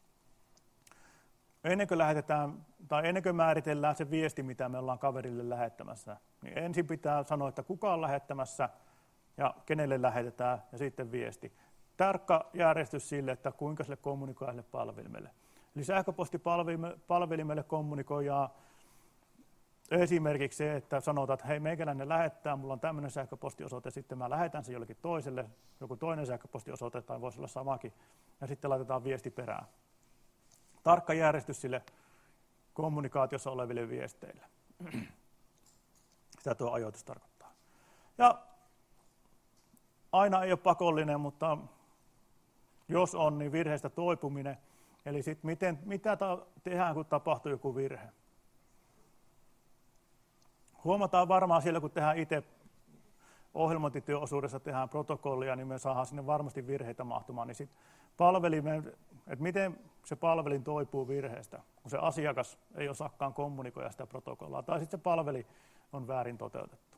ennen kuin määritellään se viesti, mitä me ollaan kaverille lähettämässä, niin ensin pitää sanoa, että kuka on lähettämässä ja kenelle lähetetään ja sitten viesti. Tarkka järjestys sille, että kuinka sille kommunikoi sille palvelimelle. Eli sähköpostipalvelimelle kommunikoidaan esimerkiksi se, että sanotaan, että hei, meikäläinen lähettää, mulla on tämmöinen sähköpostiosoite, sitten mä lähetän sen jollekin toiselle, joku toinen sähköpostiosoite tai voisi olla samakin, ja sitten laitetaan viesti perään. Tarkka järjestys sille kommunikaatiossa oleville viesteille. Sitä tuo ajoitus tarkoittaa. Ja aina ei ole pakollinen, mutta jos on, niin virheestä toipuminen. Eli sitten mitä tehdään, kun tapahtuu joku virhe. Huomataan varmaan siellä, kun tehdään itse ohjelmointityöosuudessa tehdään protokollia, niin me saadaan sinne varmasti virheitä mahtumaan. Niin sitten että miten se palvelin toipuu virheestä, kun se asiakas ei osaakaan kommunikoida sitä protokollaa, tai sitten se palveli on väärin toteutettu.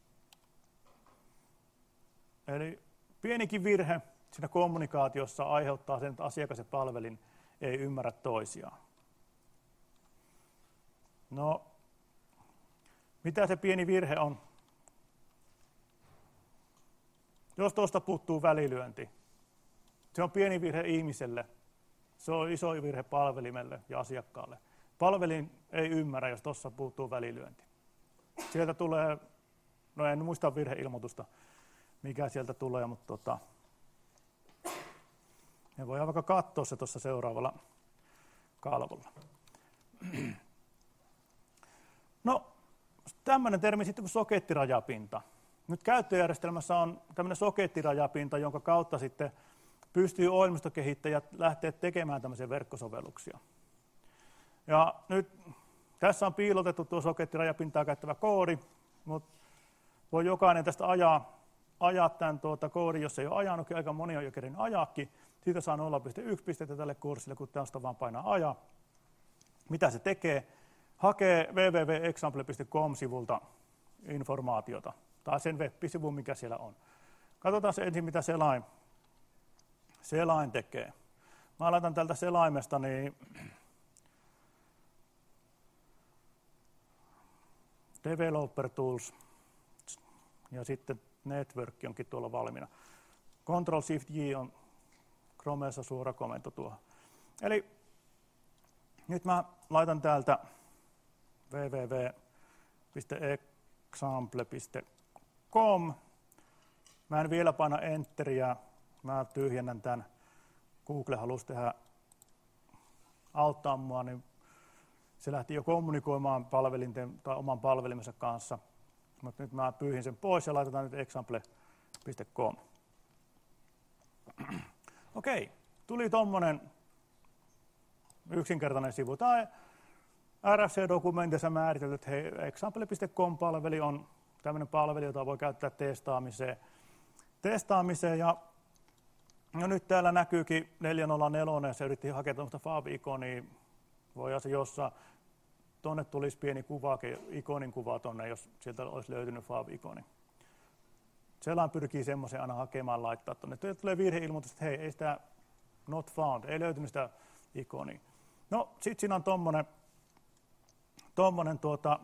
Eli pienikin virhe siinä kommunikaatiossa aiheuttaa sen, että asiakas ja palvelin ei ymmärrä toisiaan. No, mitä se pieni virhe on? Jos tuosta puuttuu välilyönti, se on pieni virhe ihmiselle, se on iso virhe palvelimelle ja asiakkaalle. Palvelin ei ymmärrä, jos tuossa puuttuu välilyönti. Sieltä tulee, no en muista virheilmoitusta, mikä sieltä tulee, mutta me voidaan vaikka katsoa se tuossa seuraavalla kalvolla. No, tämmöinen termi sitten kuin sokettirajapinta. Nyt käyttöjärjestelmässä on tämmöinen sokettirajapinta, jonka kautta sitten pystyy ohjelmistokehittäjät lähteä tekemään tämmöisiä verkkosovelluksia. Ja nyt tässä on piilotettu tuo sokettirajapintaa käyttävä koodi, mutta voi jokainen tästä ajaa tämän koodin, jos ei ole ajanutkin, aika moni on jo kerin ajaakin. Siitä saa 0,1 pistettä tälle kurssille, kun tästä vaan painaa ajaa. Mitä se tekee? Hakee www.example.com-sivulta informaatiota, tai sen web-sivun, mikä siellä on. Katsotaan se ensin, mitä selain tekee. Mä laitan tältä selaimesta niin Developer Tools ja sitten Network onkin tuolla valmiina. Ctrl-Shift-J on Chromeessa suora komento tuohon. Eli nyt mä laitan täältä www.example.com. Mä en vielä paina Enteriä. Mä tyhjennän tämän. Google halusi auttaa mua, niin se lähti jo kommunikoimaan palvelinten tai oman palvelimensa kanssa. Mutta nyt mä pyyhin sen pois ja laitetaan nyt example.com. Okei, tuli tommonen yksinkertainen sivu. Tai RFC-dokumentissa määritelty, että hei, example.com-palveli on tämmöinen palveli, jota voi käyttää testaamiseen ja no nyt täällä näkyykin 404, ja se yritti hakea tuommoista fav-ikonia. Voidaan se jossain, tuonne tulisi pieni kuva, ikonin kuva tuonne, jos sieltä olisi löytynyt fav-ikoni. Selain pyrkii semmoisen aina hakemaan laittaa tuonne. Tulee virheilmoitus, että hei, ei sitä not found, ei löytynyt sitä ikonia. No, sitten siinä on tommonen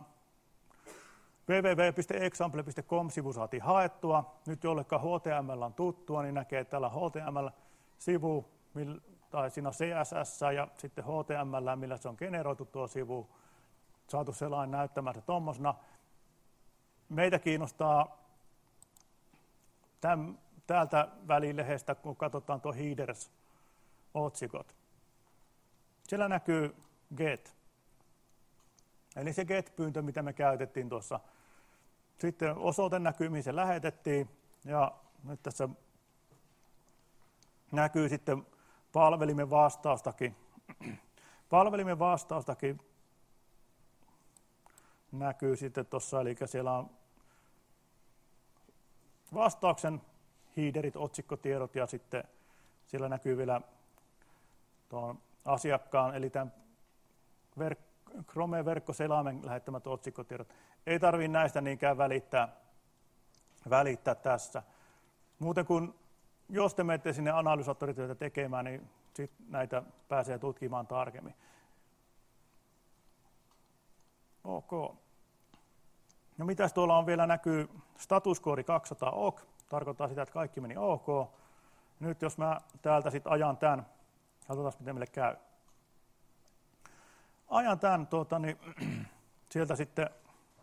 www.example.com-sivu saatiin haettua. Nyt jollekaan HTML on tuttua, niin näkee, että täällä on HTML-sivu, tai siinä on CSS ja sitten HTML, millä se on generoitu tuo sivu. Saatu sellainen näyttämään se tommosena. Meitä kiinnostaa täältä välilehdestä, kun katsotaan tuo headers-otsikot. Siellä näkyy get. Eli se get-pyyntö, mitä me käytettiin tuossa. Sitten osoite näkyy, mihin se lähetettiin. Ja nyt tässä näkyy sitten palvelimen vastaustakin. Palvelimen vastaustakin näkyy sitten tuossa, eli siellä on vastauksen headerit, otsikkotiedot ja sitten siellä näkyy vielä tuon asiakkaan, eli tämän Chrome-verkkoselaimen lähettämät otsikkotiedot. Ei tarvitse näistä niinkään välittää. välittää tässä. Muuten kun jos te menette sinne analysaattorityötä tekemään, niin sit näitä pääsee tutkimaan tarkemmin. Ok. No mitäs tuolla on vielä näkyy statuskoodi 200 OK, tarkoittaa sitä, että kaikki meni ok. Nyt jos mä täältä sitten ajan tämän, katsotaan miten meille käy. Ajan tämän, sieltä sitten,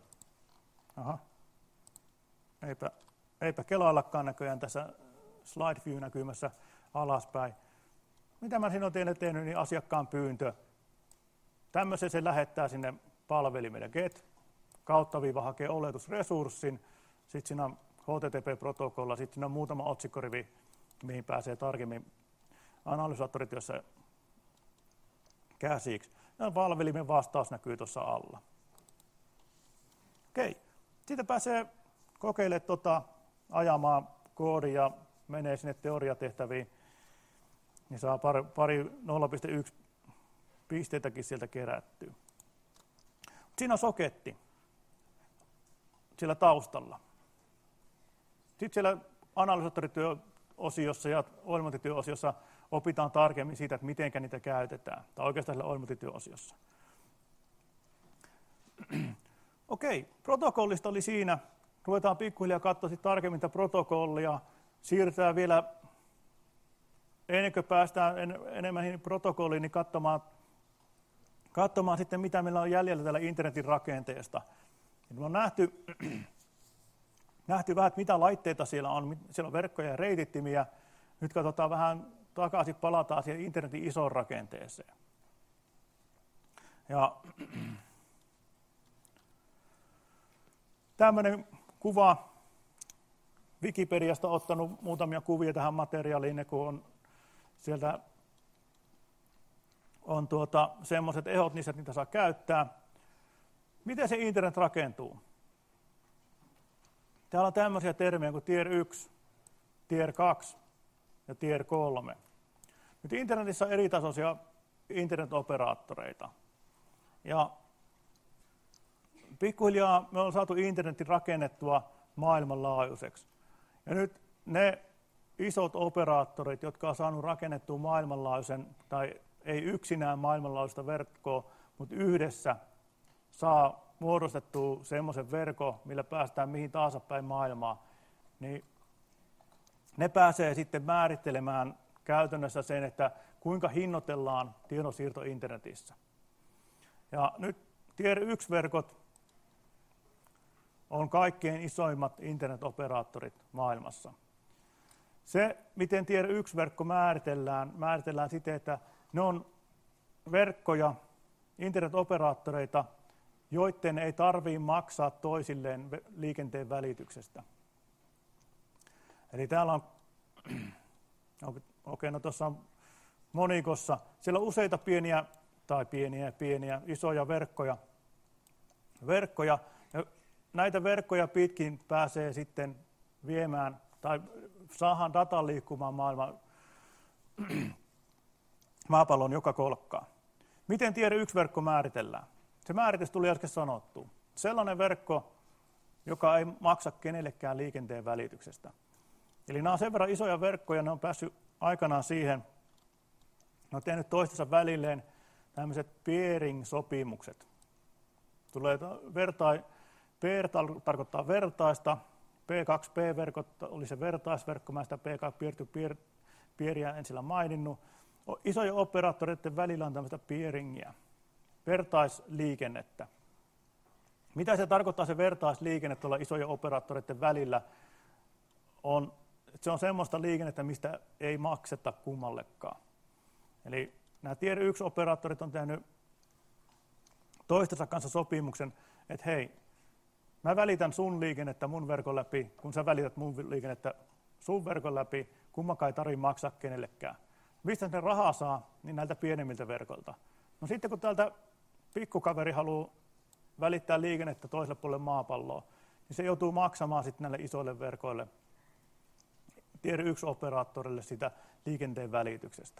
eipä kelaillakaan näköjään tässä slide view näkymässä alaspäin. Mitä mä siinä olen teille tehnyt, niin asiakkaan pyyntö. Tämmöisen se lähettää sinne palvelimelle get, -- hakee oletusresurssin, sitten siinä on HTTP-protokolla, sitten siinä on muutama otsikkorivi, mihin pääsee tarkemmin analysaattorityössä käsiksi. Ja palvelimen vastaus näkyy tuossa alla. Okei, siitä pääsee kokeilemaan ajamaan koodia ja menee sinne teoriatehtäviin, niin saa pari 0.1 pisteitäkin sieltä kerättyä. Siinä on soketti siellä taustalla. Sitten siellä analysaattorityöosiossa ja ohjelmointityöosiossa opitaan tarkemmin siitä, että miten niitä käytetään, tai oikeastaan siellä ohjelmointityöosiossa. Okei, protokollista oli siinä. Ruvetaan pikkuhiljaa katsoa tarkemmin tätä protokollia. Siirrytään vielä, ennen kuin päästään enemmän protokolliin, niin katsomaan sitten, mitä meillä on jäljellä täällä internetin rakenteesta. Me on nähty vähän, että mitä laitteita siellä on. Siellä on verkkoja ja reitittimiä. Nyt katsotaan vähän takaisin, palataan siihen internetin isoon rakenteeseen. Ja tämmöinen kuva. Wikipediasta ottanut muutamia kuvia tähän materiaaliin, kun on sieltä on semmoiset ehot, niissä niitä saa käyttää. Miten se internet rakentuu? Täällä on tämmöisiä termejä kuin Tier 1, Tier 2 ja Tier 3. Nyt internetissä on eritasoisia internetoperaattoreita. Ja pikkuhiljaa me on saatu internetin rakennettua maailmanlaajuiseksi. Ja nyt ne isot operaattorit, jotka on saanut rakennettua maailmanlaajuisen, tai ei yksinään maailmanlaajuista verkkoa, mutta yhdessä saa muodostettua semmoisen verkon, millä päästään mihin tahansa päin maailmaa, niin ne pääsee sitten määrittelemään käytännössä sen, että kuinka hinnoitellaan tiedonsiirto internetissä. Ja nyt Tier 1-verkot on kaikkein isoimmat internetoperaattorit maailmassa. Se, miten Tier 1-verkko määritellään siten, että ne on verkkoja, internetoperaattoreita, joiden ei tarvitse maksaa toisilleen liikenteen välityksestä. Eli täällä on, no tuossa on monikossa, siellä on useita pieniä, isoja verkkoja. Ja näitä verkkoja pitkin pääsee sitten viemään tai saadaan datan liikkumaan maapallon joka kolkkaan. Miten Tier 1-verkko määritellään? Se määritys tuli äsken sanottua. Sellainen verkko, joka ei maksa kenellekään liikenteen välityksestä. Eli nämä on sen verran isoja verkkoja, ne on päässyt aikanaan siihen, ne on tehnyt toistensa välilleen tämmöiset peering-sopimukset. Tulee peer tarkoittaa vertaista, P2P-verkot oli se vertaisverkko, mä sitä P2 peer-to-peeria en sillä maininnut. Isojen operaattoreiden välillä on tämmöistä peeringiä, vertaisliikennettä. Mitä se tarkoittaa se vertaisliikenne tuolla isojen operaattoreiden välillä? Se on semmoista liikennettä, mistä ei makseta kummallekaan. Eli nämä Tier 1-operaattorit on tehnyt toistensa kanssa sopimuksen, että hei, mä välitän sun liikennettä mun verkon läpi, kun sä välität mun liikennettä sun verkon läpi, kummakaan ei tarvitse maksaa kenellekään. Mistä ne rahaa saa, niin näiltä pienemmiltä verkoilta. No sitten kun täältä pikkukaveri haluaa välittää liikennettä toiselle puolelle maapalloa, niin se joutuu maksamaan sitten näille isoille verkoille, Tier 1-operaattorille sitä liikenteen välityksestä.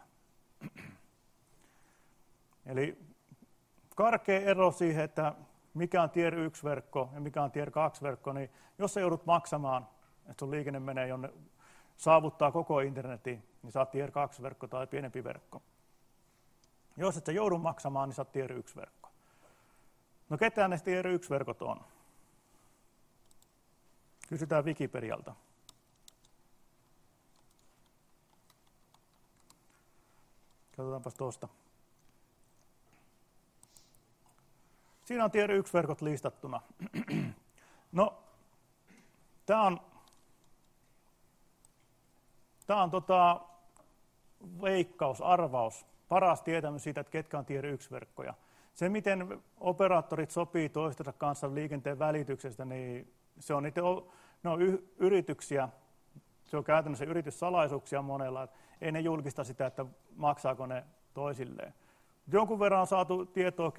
Eli karkea ero siihen, että mikä on Tier 1-verkko ja mikä on Tier 2-verkko, niin jos sä joudut maksamaan että sun liikenne menee jonne, saavuttaa koko internetin, niin saat Tier 2-verkko tai pienempi verkko. Jos et sä joudu maksamaan, niin saat Tier 1-verkko. No ketään ne Tier 1-verkot on? Kysytään Wikipedialta. Katsotaanpas tuosta. Siinä on Tier 1-verkot listattuna. No, tämä on veikkaus, arvaus, paras tietämys siitä, että ketkä on Tier 1-verkkoja. Se, miten operaattorit sopii toistensa kanssa liikenteen välityksestä, niin se on ne on yrityksiä, se on käytännössä yrityssalaisuuksia monella, että ei ne julkista sitä, että maksaako ne toisilleen. Jonkun verran on saatu tietoa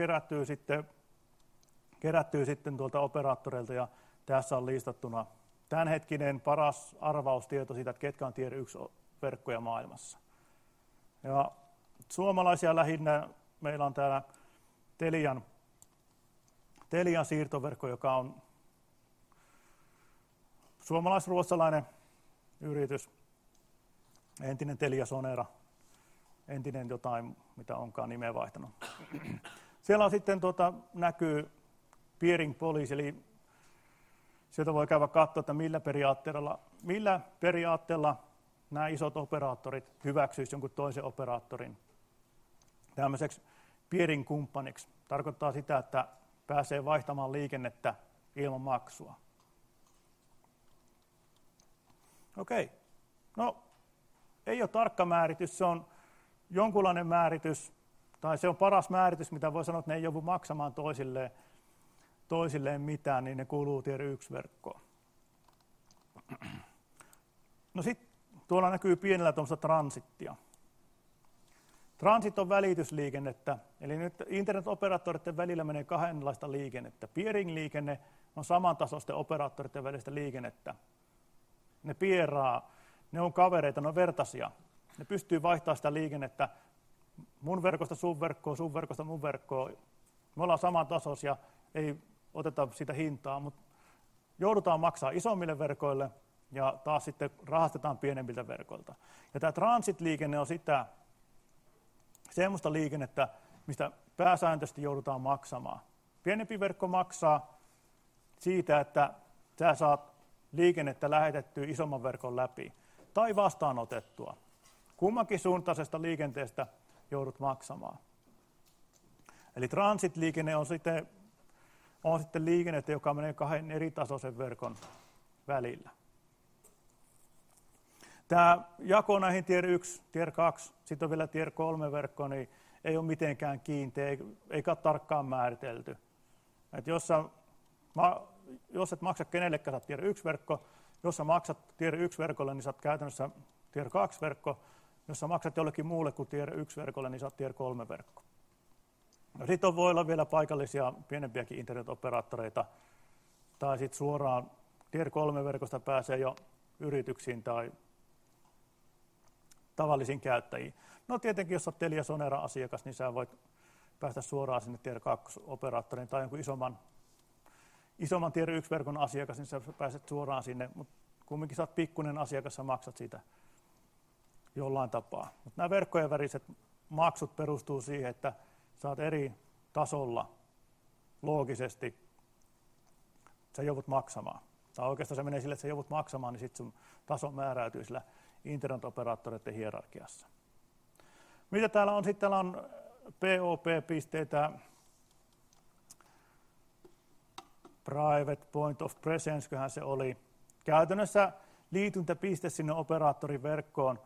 kerättyä sitten tuolta operaattoreilta, ja tässä on listattuna tämänhetkinen paras arvaustieto siitä, että ketkä on Tier 1-verkkoja maailmassa. Ja suomalaisia lähinnä meillä on täällä Telian siirtoverkko, joka on suomalais-ruotsalainen yritys, entinen Telia Sonera, entinen jotain, mitä onkaan nimeä vaihtanut. Siellä on sitten näkyy peering policy, eli sieltä voi käydä katsoa, että millä periaatteella nämä isot operaattorit hyväksyisivät jonkun toisen operaattorin tämmöiseksi peering-kumppaniksi. Tarkoittaa sitä, että pääsee vaihtamaan liikennettä ilman maksua. Okei. No, ei ole tarkka määritys, se on jonkunlainen määritys, tai se on paras määritys, mitä voi sanoa, että ne ei joudu maksamaan toisilleen mitään, niin ne kuuluu Tier 1-verkkoon. No sitten tuolla näkyy pienellä tuollaista transittia. Transit on välitysliikennettä, eli nyt internetoperaattoreiden välillä menee kahdenlaista liikennettä. Peering-liikenne on samantasoisten operaattoreiden välistä liikennettä. Ne pieraa, ne on kavereita, ne on vertaisia. Ne pystyy vaihtamaan sitä liikennettä mun verkosta sun verkkoon, sun verkosta mun verkkoon. Me ollaan samantasoisia, ei oteta sitä hintaa, mutta joudutaan maksaa isommille verkoille ja taas sitten rahastetaan pienemmiltä verkoilta. Ja tämä transit-liikenne on sitä semmoista liikennettä, mistä pääsääntöisesti joudutaan maksamaan. Pienempi verkko maksaa siitä, että sä saat liikennettä lähetettyä isomman verkon läpi tai vastaanotettua. Kummankin suuntaisesta liikenteestä joudut maksamaan. Eli transit-liikenne on sitten liikennettä, joka menee kahden eri tasoisen verkon välillä. Tämä jako näihin Tier 1, Tier 2, sitten on vielä Tier 3-verkko, niin ei ole mitenkään kiinteä, eikä ole tarkkaan määritelty. Että jos et maksa kenellekään, saat Tier 1-verkko. Jos sä maksat Tier 1-verkolle, niin saat käytännössä Tier 2-verkko. Jos sä maksat jollekin muulle kuin Tier 1-verkolle, niin saat Tier 3-verkko. No, sitten voi olla vielä paikallisia pienempiäkin internetoperaattoreita, tai sitten suoraan Tier 3-verkosta pääsee jo yrityksiin tai tavallisiin käyttäjiin. No tietenkin, jos olet Telia Sonera-asiakas, niin sä voit päästä suoraan sinne Tier 2-operaattoriin tai jonkun isomman Tier 1-verkon asiakas, niin sä pääset suoraan sinne, mutta kumminkin sä oot pikkuinen asiakas, sä maksat siitä jollain tapaa. Mutta nämä verkkojen väliset maksut perustuu siihen, että sä oot eri tasolla loogisesti, sä joudut maksamaan. Tai oikeastaan se menee sille, että sä joudut maksamaan, niin sitten sun taso määräytyy sillä internetoperaattoreiden hierarkiassa. Mitä täällä on? Sitten täällä on POP-pisteitä, Private Point of Presence, köhän se oli. Käytännössä liityntäpiste sinne operaattorin verkkoon.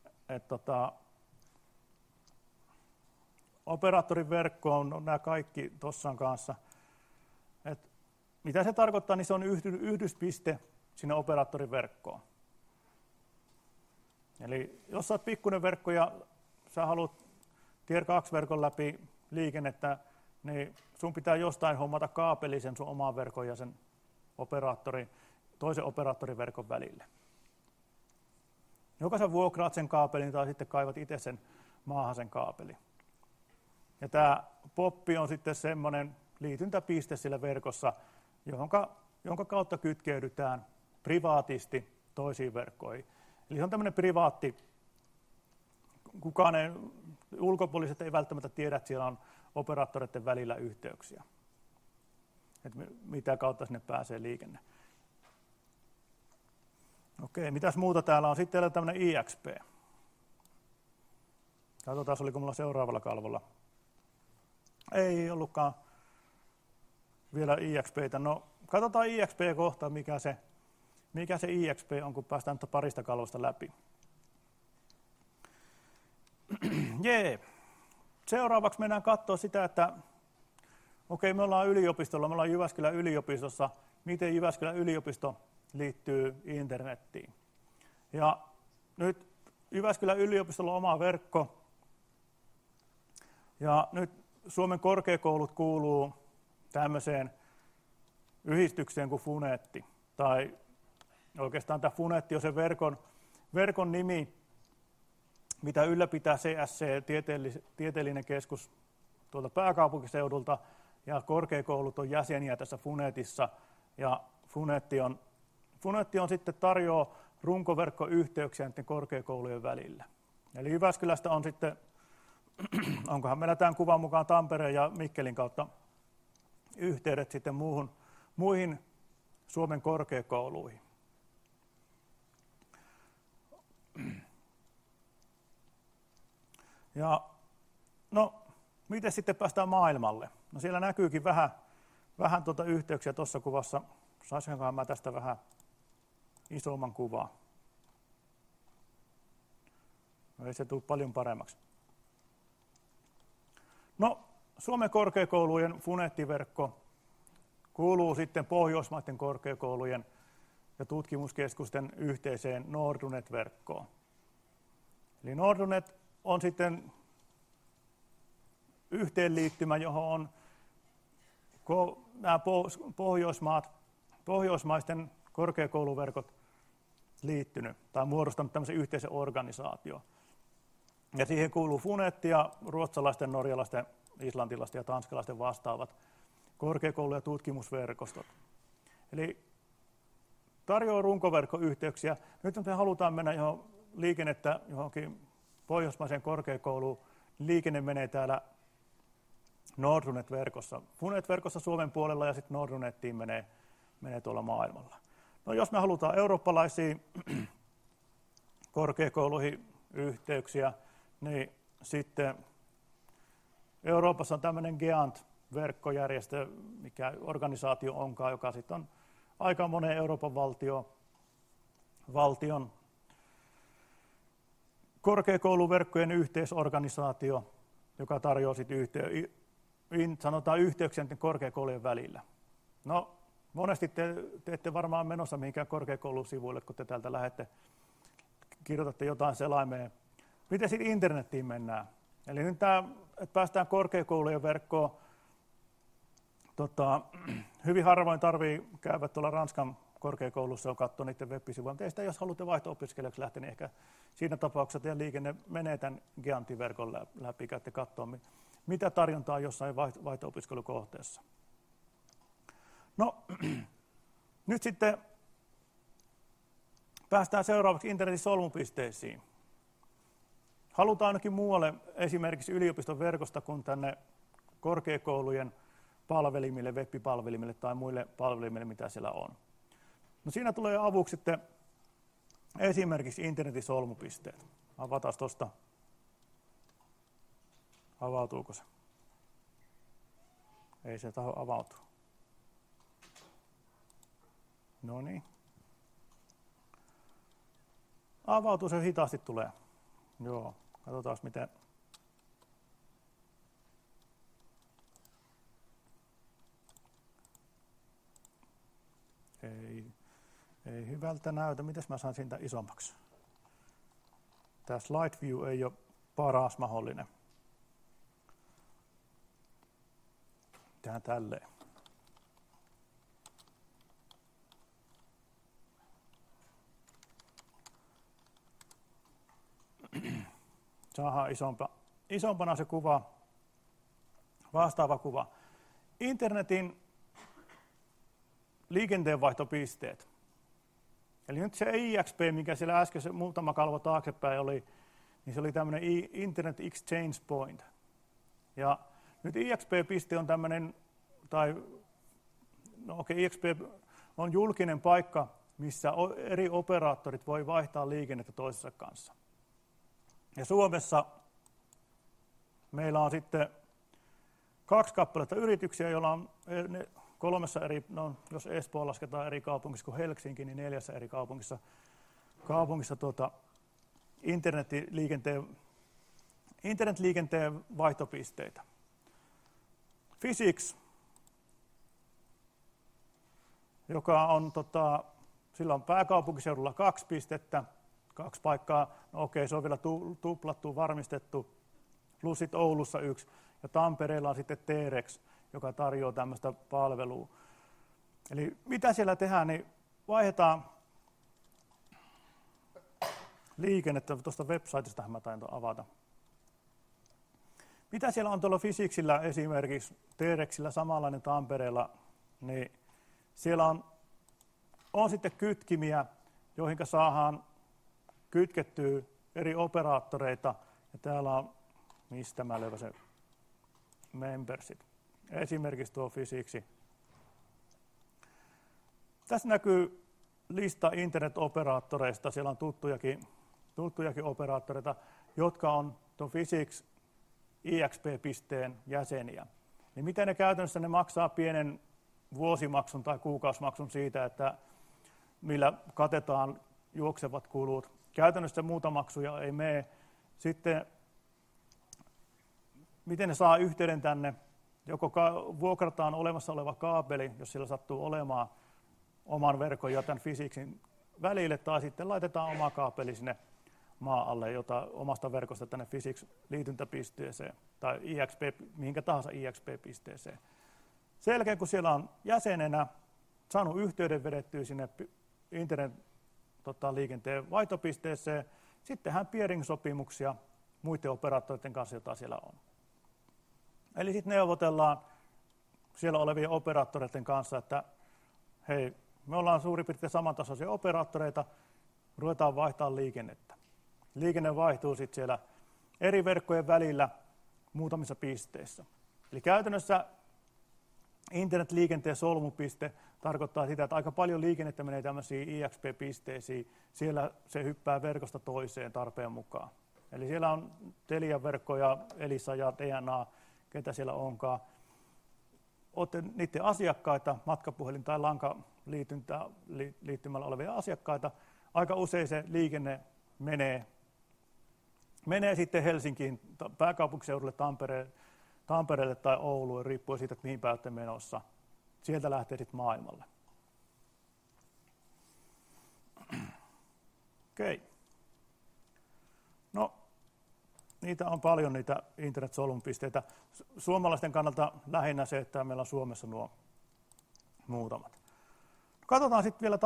Operaattorin verkkoon on nämä kaikki tuossa kanssa. Mitä se tarkoittaa, niin se on yhdyspiste sinne operaattorin verkkoon. Eli jos sä oot pikkuinen verkko ja sä haluat Tier 2-verkon läpi liikennettä, niin sun pitää jostain hommata kaapeli sen sun oman verkon ja sen toisen operaattorin verkon välille. Joko sä vuokraat sen kaapelin tai sitten kaivat itse sen maahan sen kaapeli. Ja tämä poppi on sitten semmoinen liityntäpiste sillä verkossa, jonka kautta kytkeydytään privaatisti toisiin verkkoihin. Eli se on tämmöinen privaatti, ulkopuoliset ei välttämättä tiedä, että siellä on operaattoreiden välillä yhteyksiä, että mitä kautta sinne pääsee liikenne. Okei, mitäs muuta täällä on? Sitten täällä on tämmöinen IXP. Katsotaan, oliko mulla seuraavalla kalvolla. Ei ollutkaan vielä IXPtä. No, katsotaan IXP kohta, mikä se IXP on, kun päästään parista kalvosta läpi. Jee. Seuraavaksi mennään katsoa sitä, että okei, me ollaan yliopistolla, me ollaan Jyväskylän yliopistossa, miten Jyväskylän yliopisto liittyy internettiin. Ja nyt Jyväskylän yliopistolla on oma verkko, ja nyt Suomen korkeakoulut kuuluu tämmöiseen yhdistykseen kuin Funetti, tai oikeastaan tämä Funetti on se verkon nimi, mitä ylläpitää CSC, tieteellinen keskus tuolta pääkaupunkiseudulta, ja korkeakoulut on jäseniä tässä Funetissa, ja Funetti on sitten tarjoaa runkoverkkoyhteyksiä näiden korkeakoulujen välillä. Eli Jyväskylästä on sitten, onkohan meillä tämän kuvan mukaan Tampereen ja Mikkelin kautta yhteydet sitten muihin Suomen korkeakouluihin. Ja no, miten sitten päästään maailmalle? No siellä näkyykin vähän yhteyksiä tuossa kuvassa. Saisinkohan mä tästä vähän isomman kuvaa? No ei se tule paljon paremmaksi. No, Suomen korkeakoulujen Funettiverkko kuuluu sitten Pohjoismaiden korkeakoulujen ja tutkimuskeskusten yhteiseen Nordunet-verkkoon. Eli Nordunet on sitten yhteenliittymä, johon on nämä pohjoismaisten korkeakouluverkot liittynyt tai muodostanut tämmöisen yhteisen organisaation. Ja siihen kuuluu Funetti ja ruotsalaisten, norjalaisten, islantilaisten ja tanskalaisten vastaavat korkeakoulu- ja tutkimusverkostot. Eli tarjoaa runkoverkkoyhteyksiä. Nyt me halutaan mennä liikennettä johonkin pohjoismaiseen korkeakouluun. Liikenne menee täällä Nordnet-verkossa. Funet-verkossa Suomen puolella ja sitten Nordnettiin menee tuolla maailmalla. No jos me halutaan eurooppalaisiin korkeakouluihin yhteyksiä, niin sitten Euroopassa on tämmöinen GEANT-verkkojärjestö, mikä organisaatio onkaan, joka sitten on aika monen Euroopan valtion korkeakouluverkkojen yhteisorganisaatio, joka tarjoaa sitten sanotaan yhteyksiä korkeakoulujen välillä. No, monesti te ette varmaan menossa mihinkään korkeakoulusivuille, kun te täältä lähdette, kirjoitatte jotain selaimeen. Miten sitten internettiin mennään? Eli nyt että päästään korkeakoulujen verkkoon. Hyvin harvoin tarvii käydä tuolla Ranskan korkeakoulussa ja katsoa niiden web-sivuja, mutta ei sitä, jos haluatte vaihto-opiskelijaksi lähteä, niin ehkä siinä tapauksessa teidän liikenne menee tämän GEANT-verkon läpi, käytte katsoa, mitä tarjontaa on jossain vaihto-opiskelukohteessa. No, nyt sitten päästään seuraavaksi internetin solmupisteisiin. Halutaan ainakin muualle esimerkiksi yliopiston verkosta kuin tänne korkeakoulujen palvelimille, web-palvelimille tai muille palvelimille, mitä siellä on. No siinä tulee avuksi sitten esimerkiksi internetin solmupisteet. Avataan tuosta. Avautuuko se? Ei se tahdo avautua. No niin. Avautuu, se hitaasti tulee. Joo, katsotaan miten. Ei hyvältä näytä. Mites mä saan siitä isommaksi? Tämä Slide View ei ole paras mahdollinen. Tehdään tälleen. Saadaan isompana se kuva, vastaava kuva. Internetin liikenteenvaihtopisteet. Eli nyt se IXP, mikä siellä äsken muutama kalvo taaksepäin oli, niin se oli tämmöinen Internet Exchange Point. Ja nyt IXP-piste on tämmöinen, IXP on julkinen paikka, missä eri operaattorit voi vaihtaa liikennettä toisensa kanssa. Ja Suomessa meillä on sitten 2 kappaletta yrityksiä, joilla on 3 eri, jos Espoo lasketaan eri kaupungissa kuin Helsinki, niin 4 eri kaupungissa internetliikenteen vaihtopisteitä. Physics, joka on, sillä on pääkaupunkiseudulla 2 pistettä, 2 paikkaa, se on vielä tuplattu, varmistettu, plus sitten Oulussa 1, ja Tampereella on sitten T-Rex, joka tarjoaa tämmöistä palvelua. Eli mitä siellä tehdään, niin vaihdetaan liikennettä, tuosta websitesta mä tain avata. Mitä siellä on tuolla Physicsillä esimerkiksi, T-Rexillä samanlainen Tampereella, niin siellä on sitten kytkimiä, joihin saadaan kytkettyä eri operaattoreita, ja täällä on, mistä mä löydän sen membersit. Esimerkiksi tuo Physicsi. Tässä näkyy lista internet-operaattoreista. Siellä on tuttujakin operaattoreita, jotka on tuon Physics IXP-pisteen jäseniä. Niin miten ne käytännössä ne maksaa pienen vuosimaksun tai kuukausimaksun siitä, että millä katetaan juoksevat kulut. Käytännössä muuta maksuja ei mene. Sitten miten ne saa yhteyden tänne, joko vuokrataan olemassa oleva kaapeli, jos sillä sattuu olemaan oman verkon ja tämän Physicsin välille, tai sitten laitetaan oma kaapeli sinne maa alle, jota omasta verkosta tänne Physics-liityntäpisteeseen tai mihinkä tahansa IXP-pisteeseen. Sen jälkeen, kun siellä on jäsenenä saanut yhteyden vedettyä sinne internet-liikenteen vaihtopisteeseen, sitten tehdään peering-sopimuksia muiden operaattoreiden kanssa, joita siellä on. Eli sitten neuvotellaan siellä olevien operaattoreiden kanssa, että hei, me ollaan suurin piirtein samantasoisia operaattoreita, ruvetaan vaihtamaan liikennettä. Liikenne vaihtuu sitten siellä eri verkkojen välillä muutamissa pisteissä. Eli käytännössä internetliikenteen solmupiste tarkoittaa sitä, että aika paljon liikennettä menee tämmöisiin IXP-pisteisiin. Siellä se hyppää verkosta toiseen tarpeen mukaan. Eli siellä on Telian verkkoja, Elisa ja DNA, ketä siellä onkaan. Olette niiden asiakkaita, matkapuhelin tai liittymällä olevia asiakkaita. Aika usein se liikenne menee sitten Helsinkiin, pääkaupunkiseudulle, Tampereelle tai Ouluun, riippuen siitä, että mihin päin olette menossa. Sieltä lähtee sitten maailmalle. Okei. No, niitä on paljon, niitä internet-solmupisteitä. Suomalaisten kannalta lähinnä se, että meillä on Suomessa nuo muutamat. Katsotaan sitten vielä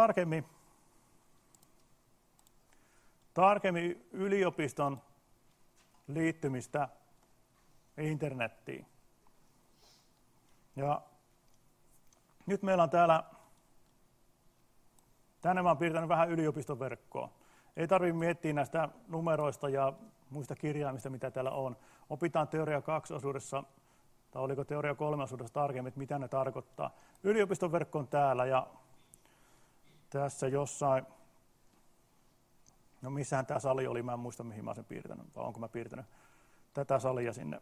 tarkemmin yliopiston liittymistä internettiin. Ja nyt meillä on tänne mä oon piirtänyt vähän yliopistoverkkoa. Ei tarvitse miettiä näistä numeroista ja muista kirjaimista, mitä täällä on. Opitaan teoria 2-osuudessa, tai oliko teoria 3-osuudessa tarkemmin, että mitä ne tarkoittaa. Yliopistoverkko on täällä ja tässä jossain, no missähän tämä sali oli, mä en muista mihin mä sen piirtänyt, vai onko mä piirtänyt tätä salia sinne.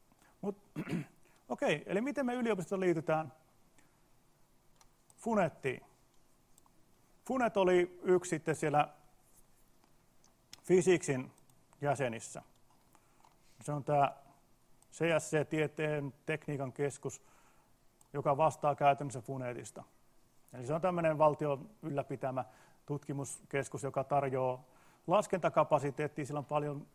Okei, eli miten me yliopistossa liitytään Funettiin? Funet oli yksi sitten siellä Physicsin jäsenissä. Se on tämä CSC, Tieteen tekniikan keskus, joka vastaa käytännössä Funetista. Eli se on tämmöinen valtion ylläpitämä tutkimuskeskus, joka tarjoaa laskentakapasiteettia. Sillä on paljon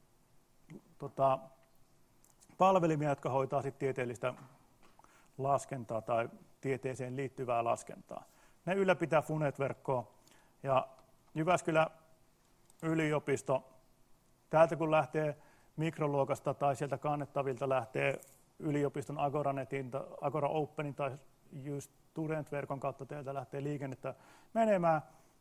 palvelimia, jotka hoitaa sit tieteellistä laskentaa tai tieteeseen liittyvää laskentaa. Ne ylläpitää Funet-verkkoa. Ja Jyväskylän yliopisto, täältä kun lähtee mikroluokasta tai sieltä kannettavilta lähtee yliopiston Agoranetin, Agora Openin tai just Student-verkon kautta teiltä lähtee liikennettä menemään,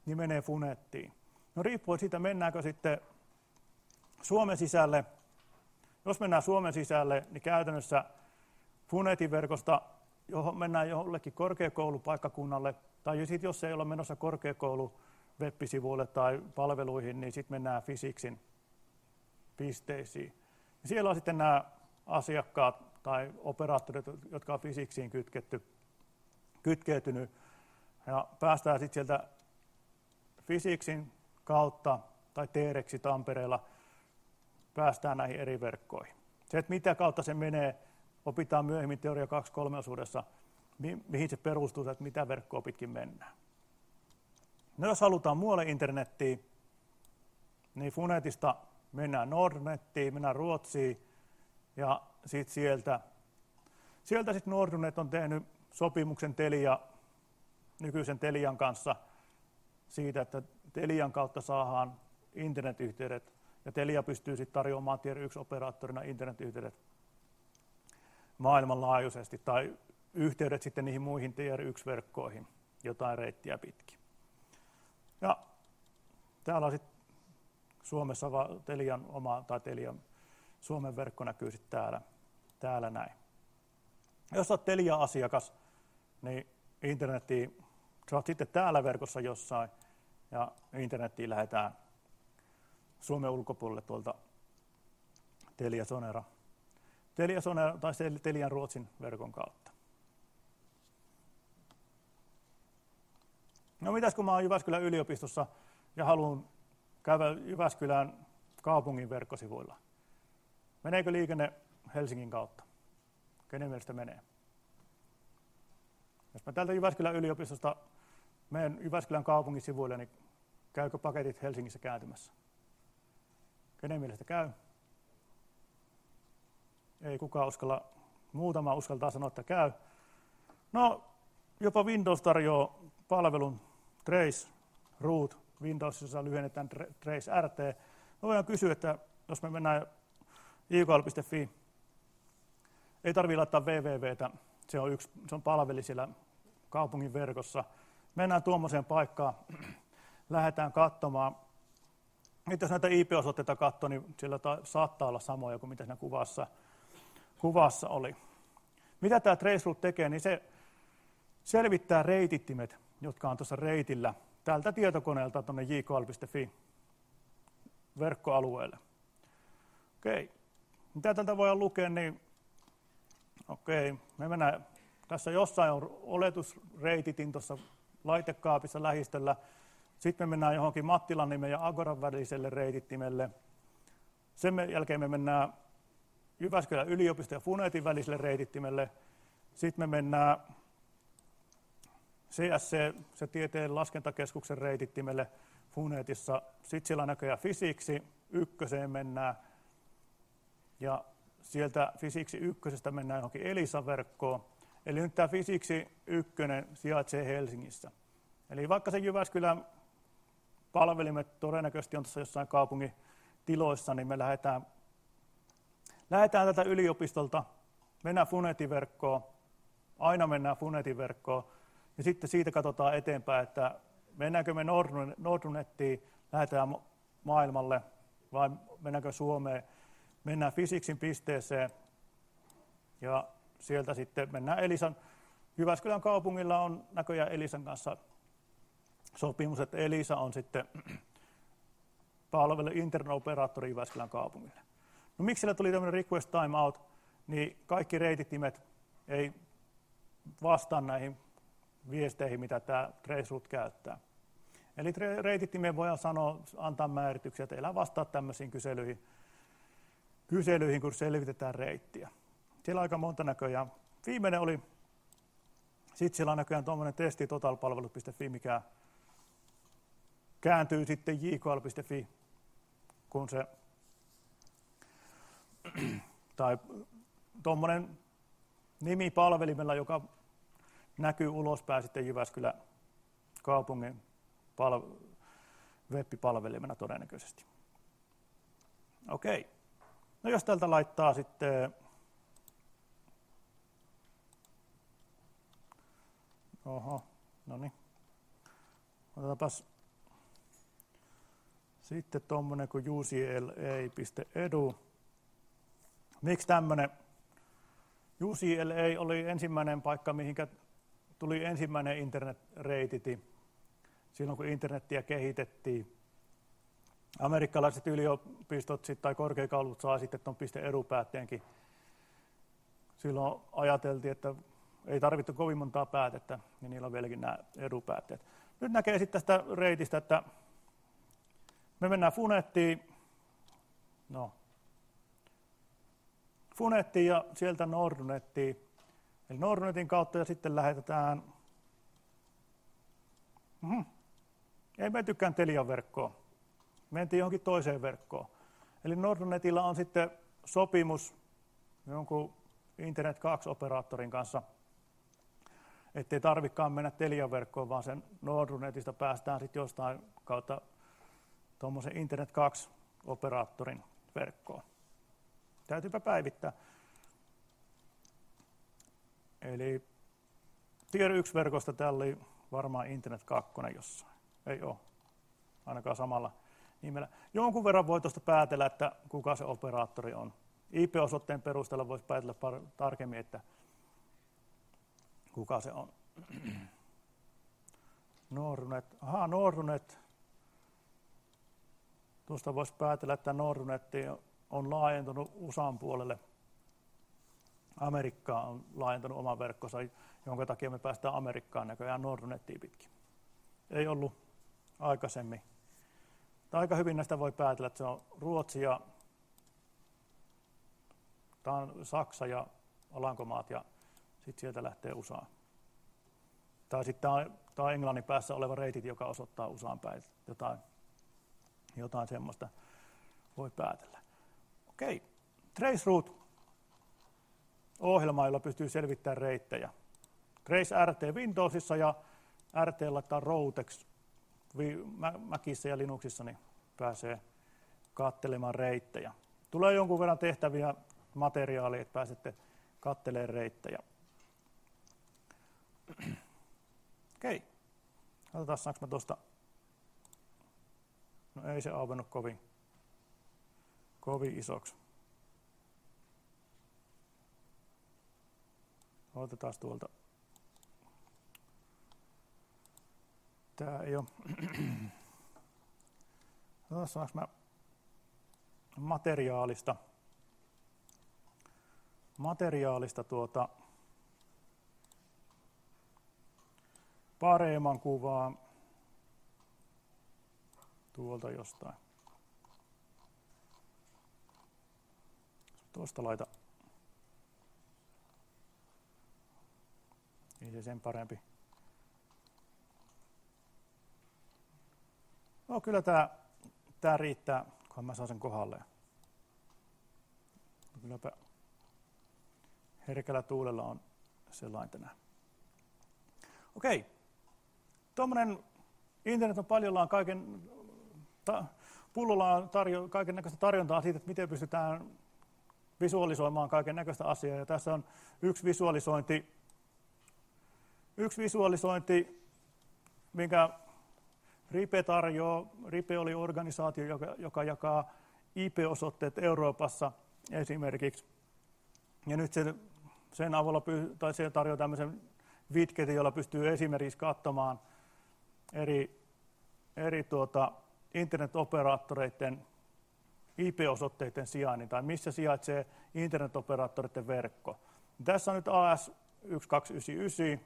niin menee Funettiin. No riippuen siitä, mennäänkö sitten Suomen sisälle. Jos mennään Suomen sisälle, niin käytännössä Funetin verkosta johon mennään jollekin korkeakoulupaikkakunnalle, tai sitten jos ei olla menossa korkeakoulu web-sivuille tai palveluihin, niin sitten mennään Fysiksin pisteisiin. Ja siellä on sitten nämä asiakkaat tai operaattorit, jotka on Fysiksiin kytkeytynyt, ja päästään sitten sieltä Fysiksin kautta tai T-Rexi Tampereella päästään näihin eri verkkoihin. Se, että mitä kautta se menee, opitaan myöhemmin teoria 2.3-osuudessa, mihin se perustuu, että mitä verkkoa pitkin mennään. No jos halutaan muualle internettiin, niin Funetista mennään Nordnettiin, mennään Ruotsiin, ja sitten sieltä sitten Nordnet on tehnyt sopimuksen nykyisen Telian kanssa siitä, että Telian kautta saadaan internetyhteydet, ja Telia pystyy sitten tarjoamaan Tier 1-operaattorina internetyhteydet maailmanlaajuisesti, tai yhteydet sitten niihin muihin Tier 1-verkkoihin jotain reittiä pitkin. Ja täällä on sitten Suomessa Telian oma, tai Telian Suomen verkko näkyy sitten täällä näin. Jos olet Telia-asiakas, niin internettiin, sä oot sitten täällä verkossa jossain, ja internettiin lähdetään Suomen ulkopuolelle tuolta Telia Sonera tai Telian Ruotsin verkon kautta. No mitäs kun mä oon Jyväskylän yliopistossa ja haluan käydä Jyväskylän kaupungin verkkosivuilla? Meneekö liikenne Helsingin kautta? Kenen mielestä menee? Jos mä täältä Jyväskylän yliopistosta menen Jyväskylän kaupungin sivuille, niin käykö paketit Helsingissä kääntymässä? Kenen mielestä käy? Ei kukaan uskalla, muutama uskaltaa sanoa, että käy. No, jopa Windows tarjoaa palvelun Trace Route. Windowsissa lyhennetään Trace RT. Me voidaan kysyä, että jos me mennään ikl.fi, ei tarvitse laittaa www:tä, se on palveli siellä kaupungin verkossa. Mennään tuommoiseen paikkaan, lähdetään katsomaan. Nyt jos näitä IP-osoitteita katsoo, niin siellä saattaa olla samoja kuin mitä siinä kuvassa oli. Mitä tämä Traceroute tekee, niin se selvittää reitittimet, jotka on tuossa reitillä tältä tietokoneelta tuonne jkl.fi verkkoalueelle. Okei. Mitä tältä voidaan lukea, niin me mennään, tässä jossain on oletusreititin tuossa laitekaapissa lähistöllä. Sitten me mennään johonkin Mattilan nimen ja Agoran väliselle reitittimelle. Sen jälkeen me mennään Jyväskylän yliopiston ja Funetin väliselle reitittimelle. Sitten me mennään CSC, se tieteen laskentakeskuksen reitittimelle Funetissa. Sitten siellä on näköjään Fysiksi ykköseen mennään. Ja sieltä Fysiksi ykkösestä mennään johonkin Elisa-verkkoon. Eli nyt tämä Fysiksi ykkönen sijaitsee Helsingissä. Eli vaikka se Jyväskylän palvelimet todennäköisesti on tuossa jossain kaupungin tiloissa, niin me lähdetään tätä yliopistolta, mennään Funetin-verkkoon, aina mennään Funetin-verkkoon, ja sitten siitä katsotaan eteenpäin, että mennäänkö me Nordnettiin, lähdetään maailmalle, vai mennäänkö Suomeen, mennään Fysiksin pisteeseen, ja sieltä sitten mennään Elisan. Jyväskylän kaupungilla on näköjään Elisan kanssa sopimus, että Elisa on sitten palvelu internet-operaattori Jyväskylän kaupungille. No miksi siellä tuli tämmöinen request timeout, niin kaikki reitittimet ei vastaa näihin viesteihin, mitä tämä Traceroute käyttää. Eli reitittimeen voidaan antaa määrityksiä, että älä vastaa tämmöisiin kyselyihin, kun selvitetään reittiä. Siellä on aika monta näköjään. Viimeinen oli, sitten siellä on näköjään tuommoinen testi totalpalvelut.fi, mikä kääntyy sitten jkl.fi, kun se, tai tuommoinen nimi palvelimella, joka näkyy ulospäin sitten Jyväskylän kaupungin web-palvelimena todennäköisesti. Okei. No jos täältä laittaa sitten, no niin, otetaanpas Sitten tuommoinen kuin ucla.edu. Miksi tämmöinen? UCLA oli ensimmäinen paikka, mihinkä tuli ensimmäinen internet-reititi silloin, kun internettiä kehitettiin. Amerikkalaiset yliopistot tai korkeakoulut saa sitten tuon .edu-päätteenkin. Silloin ajateltiin, että ei tarvittu kovin montaa päätettä, ja niillä on vieläkin nämä edupäätteet. Nyt näkee sitten tästä reitistä, että me mennään Funettiin ja sieltä Nordnettiin. Eli Nordnetin kautta ja sitten lähetetään, ei mentykään Telian verkkoon, mentiin johonkin toiseen verkkoon. Eli Nordnetilla on sitten sopimus jonkun Internet 2-operaattorin kanssa, ettei tarvikaan mennä Telian verkkoon, vaan sen Nordnetista päästään sitten jostain kautta tuommoisen Internet 2-operaattorin verkkoon. Täytyypä päivittää. Eli Tier 1-verkosta täällä oli varmaan Internet 2 jossain. Ei ole, ainakaan samalla nimellä. Jonkun verran voi tuosta päätellä, että kuka se operaattori on. IP-osoitteen perusteella voisi päätellä tarkemmin, että kuka se on. Nordnet. Tuosta voisi päätellä, että Nordnet on laajentunut USAn puolelle. Amerikka on laajentanut oman verkkonsa, jonka takia me päästään Amerikkaan näköjään Nordnettiin pitkin. Ei ollut aikaisemmin. Aika hyvin näistä voi päätellä, että se on Ruotsi ja Saksa ja Alankomaat ja sitten sieltä lähtee USAan. Tai sitten tämä on Englannin päässä oleva reitit, joka osoittaa USAan päin. Jotain semmoista voi päätellä. Okei, Traceroute-ohjelma, jolla pystyy selvittämään reittejä. Trace RT Windowsissa ja RT laittaa Routex Macissa ja Linuxissa, niin pääsee katselemaan reittejä. Tulee jonkun verran tehtäviä materiaalia, että pääsette katselemaan reittejä. Okei, katsotaan saanko mä tuosta. No ei se auennut kovin isoksi. Otetaan tuolta. Tää ei ole. Katsotaan saanko mä materiaalista paremman kuvaa tuolta jostain. Tuosta laita. Ei se sen parempi. No kyllä tää riittää, kunhan mä saan sen kohdalleen. Kylläpä herkällä tuulella on sellainen tänään. Okei. Tuommoinen internet on paljollaan pullolla on kaiken näköistä tarjontaa siitä, että miten pystytään visualisoimaan kaiken näköistä asiaa. Ja tässä on yksi visualisointi, minkä RIPE tarjoaa. RIPE oli organisaatio, joka jakaa IP-osoitteet Euroopassa esimerkiksi. Ja nyt sen avulla se tarjoaa tämmöisen widgetin, jolla pystyy esimerkiksi katsomaan eri internetoperaattoreiden IP-osoitteiden sijainnin tai missä sijaitsee internetoperaattoreiden verkko. Tässä on nyt AS1299.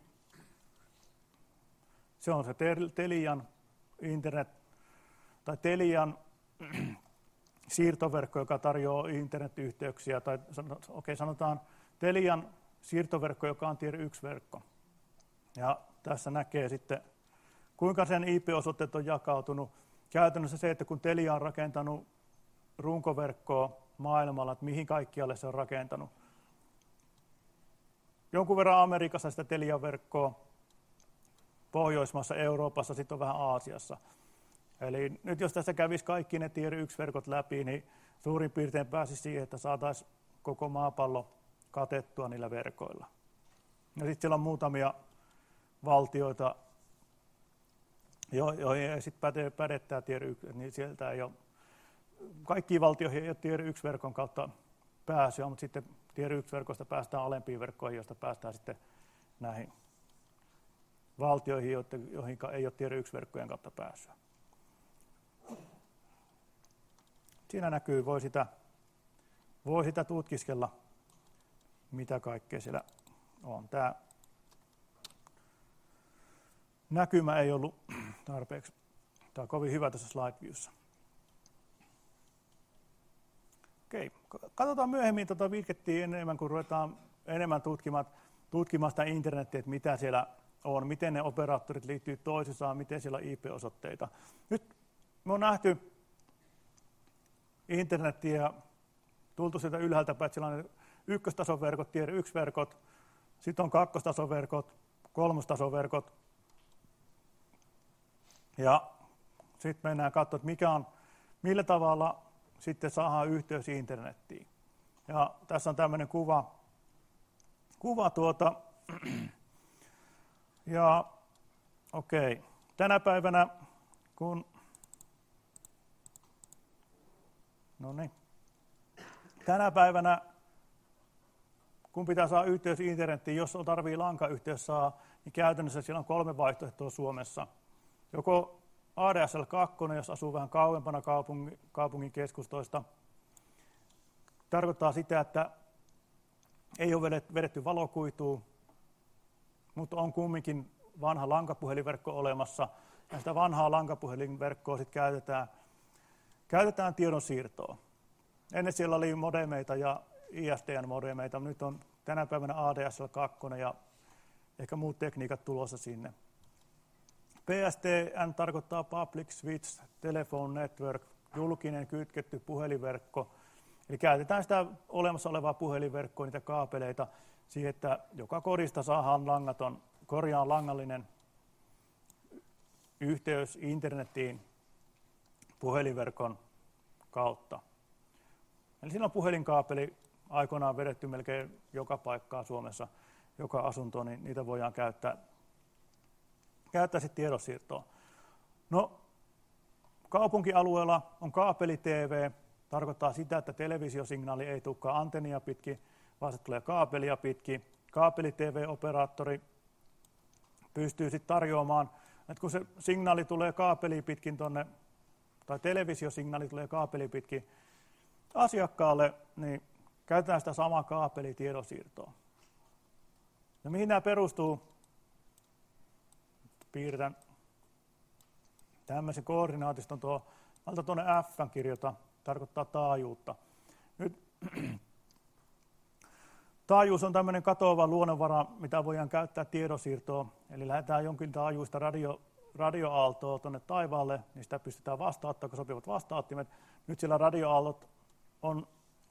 Se on se Telian internet tai Telian siirtoverkko, joka tarjoaa internetyhteyksiä, tai sanotaan Telian siirtoverkko, joka on Tier 1-verkko. Ja tässä näkee sitten, kuinka sen IP-osoitteet on jakautunut. Käytännössä se, että kun Telia on rakentanut runkoverkkoa maailmalla, että mihin kaikkialle se on rakentanut. Jonkun verran Amerikassa sitä Telia-verkkoa, Pohjoismaassa, Euroopassa, sitten on vähän Aasiassa. Eli nyt jos tässä kävisi kaikki ne Tier 1-verkot läpi, niin suurin piirtein pääsisi siihen, että saataisiin koko maapallo katettua niillä verkoilla. Ja sitten siellä on muutamia valtioita, joihin ei sitten päde tämä Tier 1, niin sieltä ei ole, kaikkiin valtioihin ei ole Tier 1-verkon kautta pääsyä, mutta sitten Tier 1-verkosta päästään alempiin verkkoihin, joista päästään sitten näihin valtioihin, joihin ei ole Tier 1-verkkojen kautta pääsyä. Siinä näkyy, voi sitä tutkiskella, mitä kaikkea siellä on. Tämä näkymä ei ollut tarpeeksi. Tämä on kovin hyvä tässä slide viewssa. Okei, katsotaan myöhemmin tuota virkettiä enemmän, kun ruvetaan enemmän tutkimaan sitä internetiä, että mitä siellä on, miten ne operaattorit liittyy toisissaan, miten siellä on IP-osoitteita. Nyt me on nähty internetiä ja tultu sieltä ylhäältä päin, että siellä on ykköstason verkot, Tier 1-verkot, sitten on kakkostason verkot, kolmostason verkot. Ja sitten mennään katsomaan, että millä tavalla sitten saadaan yhteys internettiin. Ja tässä on tämmöinen kuva ja okei, tänä päivänä kun pitää saada yhteys internettiin, jos tarvitsee lankayhteys saa, niin käytännössä siellä on 3 vaihtoehtoa Suomessa. Joko ADSL 2, jos asuu vähän kauempana kaupungin keskustoista. Tarkoittaa sitä, että ei ole vedetty valokuitua, mutta on kumminkin vanha lankapuhelinverkko olemassa. Ja sitä vanhaa lankapuhelinverkkoa sitten käytetään tiedonsiirtoon. Ennen siellä oli modemeita ja ISDN-modemeita, nyt on tänä päivänä ADSL 2 ja ehkä muut tekniikat tulossa sinne. PSTN tarkoittaa Public Switch Telephone Network, julkinen kytketty puhelinverkko. Eli käytetään sitä olemassa olevaa puhelinverkkoa, niitä kaapeleita, siihen, että joka kodista saadaan langallinen yhteys internettiin puhelinverkon kautta. Eli siinä on puhelinkaapeli aikoinaan vedetty melkein joka paikkaan Suomessa, joka asuntoon, niin niitä voidaan käyttää sitten tiedonsiirtoon. No, kaupunkialueella on kaapeli-TV, tarkoittaa sitä, että televisiosignaali ei tulekaan antennia pitkin, vaan se tulee kaapelia pitkin. Kaapeli-TV-operaattori pystyy sitten tarjoamaan, että kun se signaali tulee kaapeli pitkin tonne, tai televisiosignaali tulee kaapeli pitkin asiakkaalle, niin käytetään sitä samaa kaapelitiedonsiirtoa. Ja mihin nämä perustuu? Piirrän tämmöisen koordinaatiston tuonne F kirjota, tarkoittaa taajuutta. Nyt taajuus on tämmöinen katoava luonnonvara, mitä voidaan käyttää tiedonsiirtoon. Eli lähdetään jonkin taajuista radioaaltoa tuonne taivaalle, niin sitä pystytään vastaanottamaan, kun sopivat vastaanottimet. Nyt siellä radioaallot on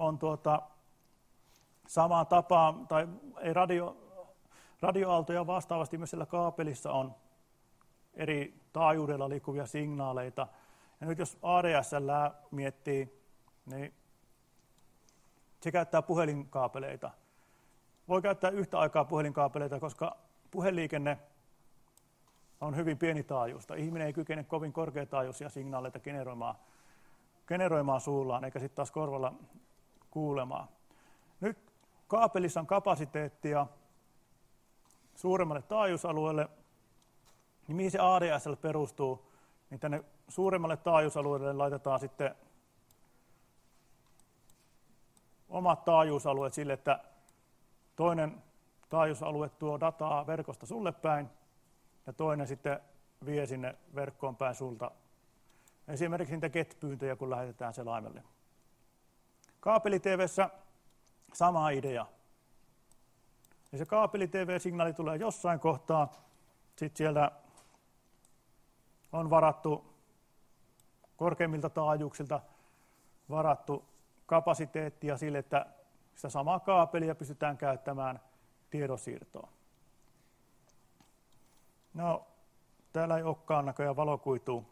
samaan tapaan, tai ei radioaaltoja vastaavasti myös siellä kaapelissa on eri taajuudella liikkuvia signaaleita. Ja nyt jos ADSL miettii, niin se käyttää puhelinkaapeleita. Voi käyttää yhtä aikaa puhelinkaapeleita, koska puhelinliikenne on hyvin pienitaajuista. Ihminen ei kykene kovin korkeataajuisia signaaleita generoimaan suullaan, eikä sitten taas korvalla kuulemaan. Nyt kaapelissa on kapasiteettia suuremmalle taajuusalueelle, niin mihin se ADSL perustuu, niin tänne suuremmalle taajuusalueelle laitetaan sitten omat taajuusalueet sille, että toinen taajuusalue tuo dataa verkosta sulle päin ja toinen sitten vie sinne verkkoon päin sulta. Esimerkiksi niitä GET-pyyntöjä, kun lähetetään selaimelle. Kaapeli-TV:ssä sama idea. Ja se kaapeli-TV-signaali tulee jossain kohtaa, sitten siellä on varattu korkeimmilta taajuuksilta varattu kapasiteettia sille, että sitä samaa kaapelia pystytään käyttämään tiedonsiirtoon. No, täällä ei olekaan näköjään valokuitua.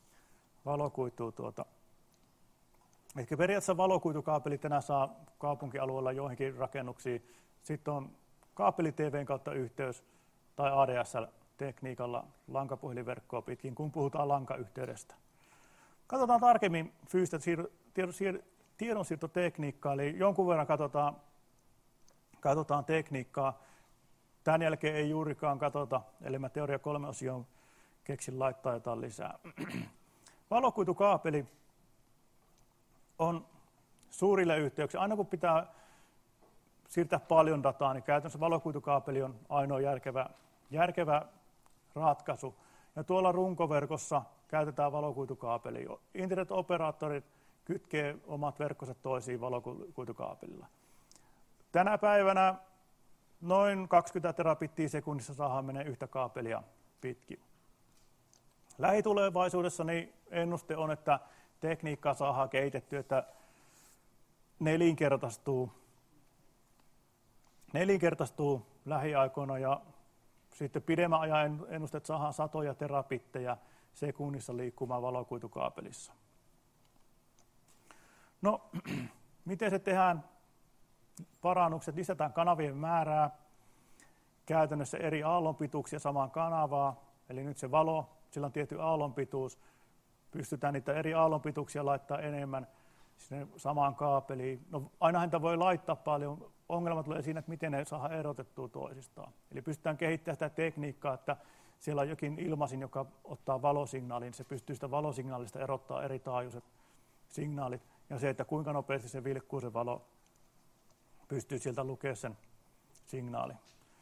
Eli periaatteessa valokuitukaapelit tänään saa kaupunkialueella joihinkin rakennuksiin. Sitten on kaapeli-TV:n kautta yhteys tai ADSL tekniikalla lankapuhelinverkkoa pitkin, kun puhutaan lankayhteydestä. Katsotaan tarkemmin fyysistä tiedonsiirtotekniikkaa, eli jonkun verran katsotaan tekniikkaa. Tämän jälkeen ei juurikaan katsota, eli mä teoria 3 osioon keksin laittaa jotain lisää. Valokuitukaapeli on suurille yhteyksille. Aina kun pitää siirtää paljon dataa, niin käytännössä valokuitukaapeli on ainoa järkevä ratkaisu. Ja tuolla runkoverkossa käytetään valokuitukaapelia. Internet-operaattorit kytkee omat verkkonsa toisiin valokuitukaapelilla. Tänä päivänä noin 20 terabittiä sekunnissa saadaan menee yhtä kaapelia pitkin. Lähitulevaisuudessa niin ennuste on, että tekniikkaa saadaan kehitettyä, että nelinkertaistuu lähiaikoina ja sitten pidemmän ajan ennusteet saadaan satoja terabitteja sekunnissa liikkumaan valokuitukaapelissa. No, miten se tehdään? Parannukset, lisätään kanavien määrää, käytännössä eri aallonpituuksia samaan kanavaan, eli nyt se valo, sillä on tietty aallonpituus, pystytään niitä eri aallonpituuksia laittaa enemmän sinne samaan kaapeliin. No, aina häntä voi laittaa paljon, ongelma tulee siinä, että miten ne saadaan erotettua toisistaan. Eli pystytään kehittämään sitä tekniikkaa, että siellä on jokin ilmasin, joka ottaa valosignaalin, se pystyy sitä valosignaalista erottaa eri taajuiset signaalit, ja se, että kuinka nopeasti se vilkkuu se valo, pystyy sieltä lukemaan sen signaalin.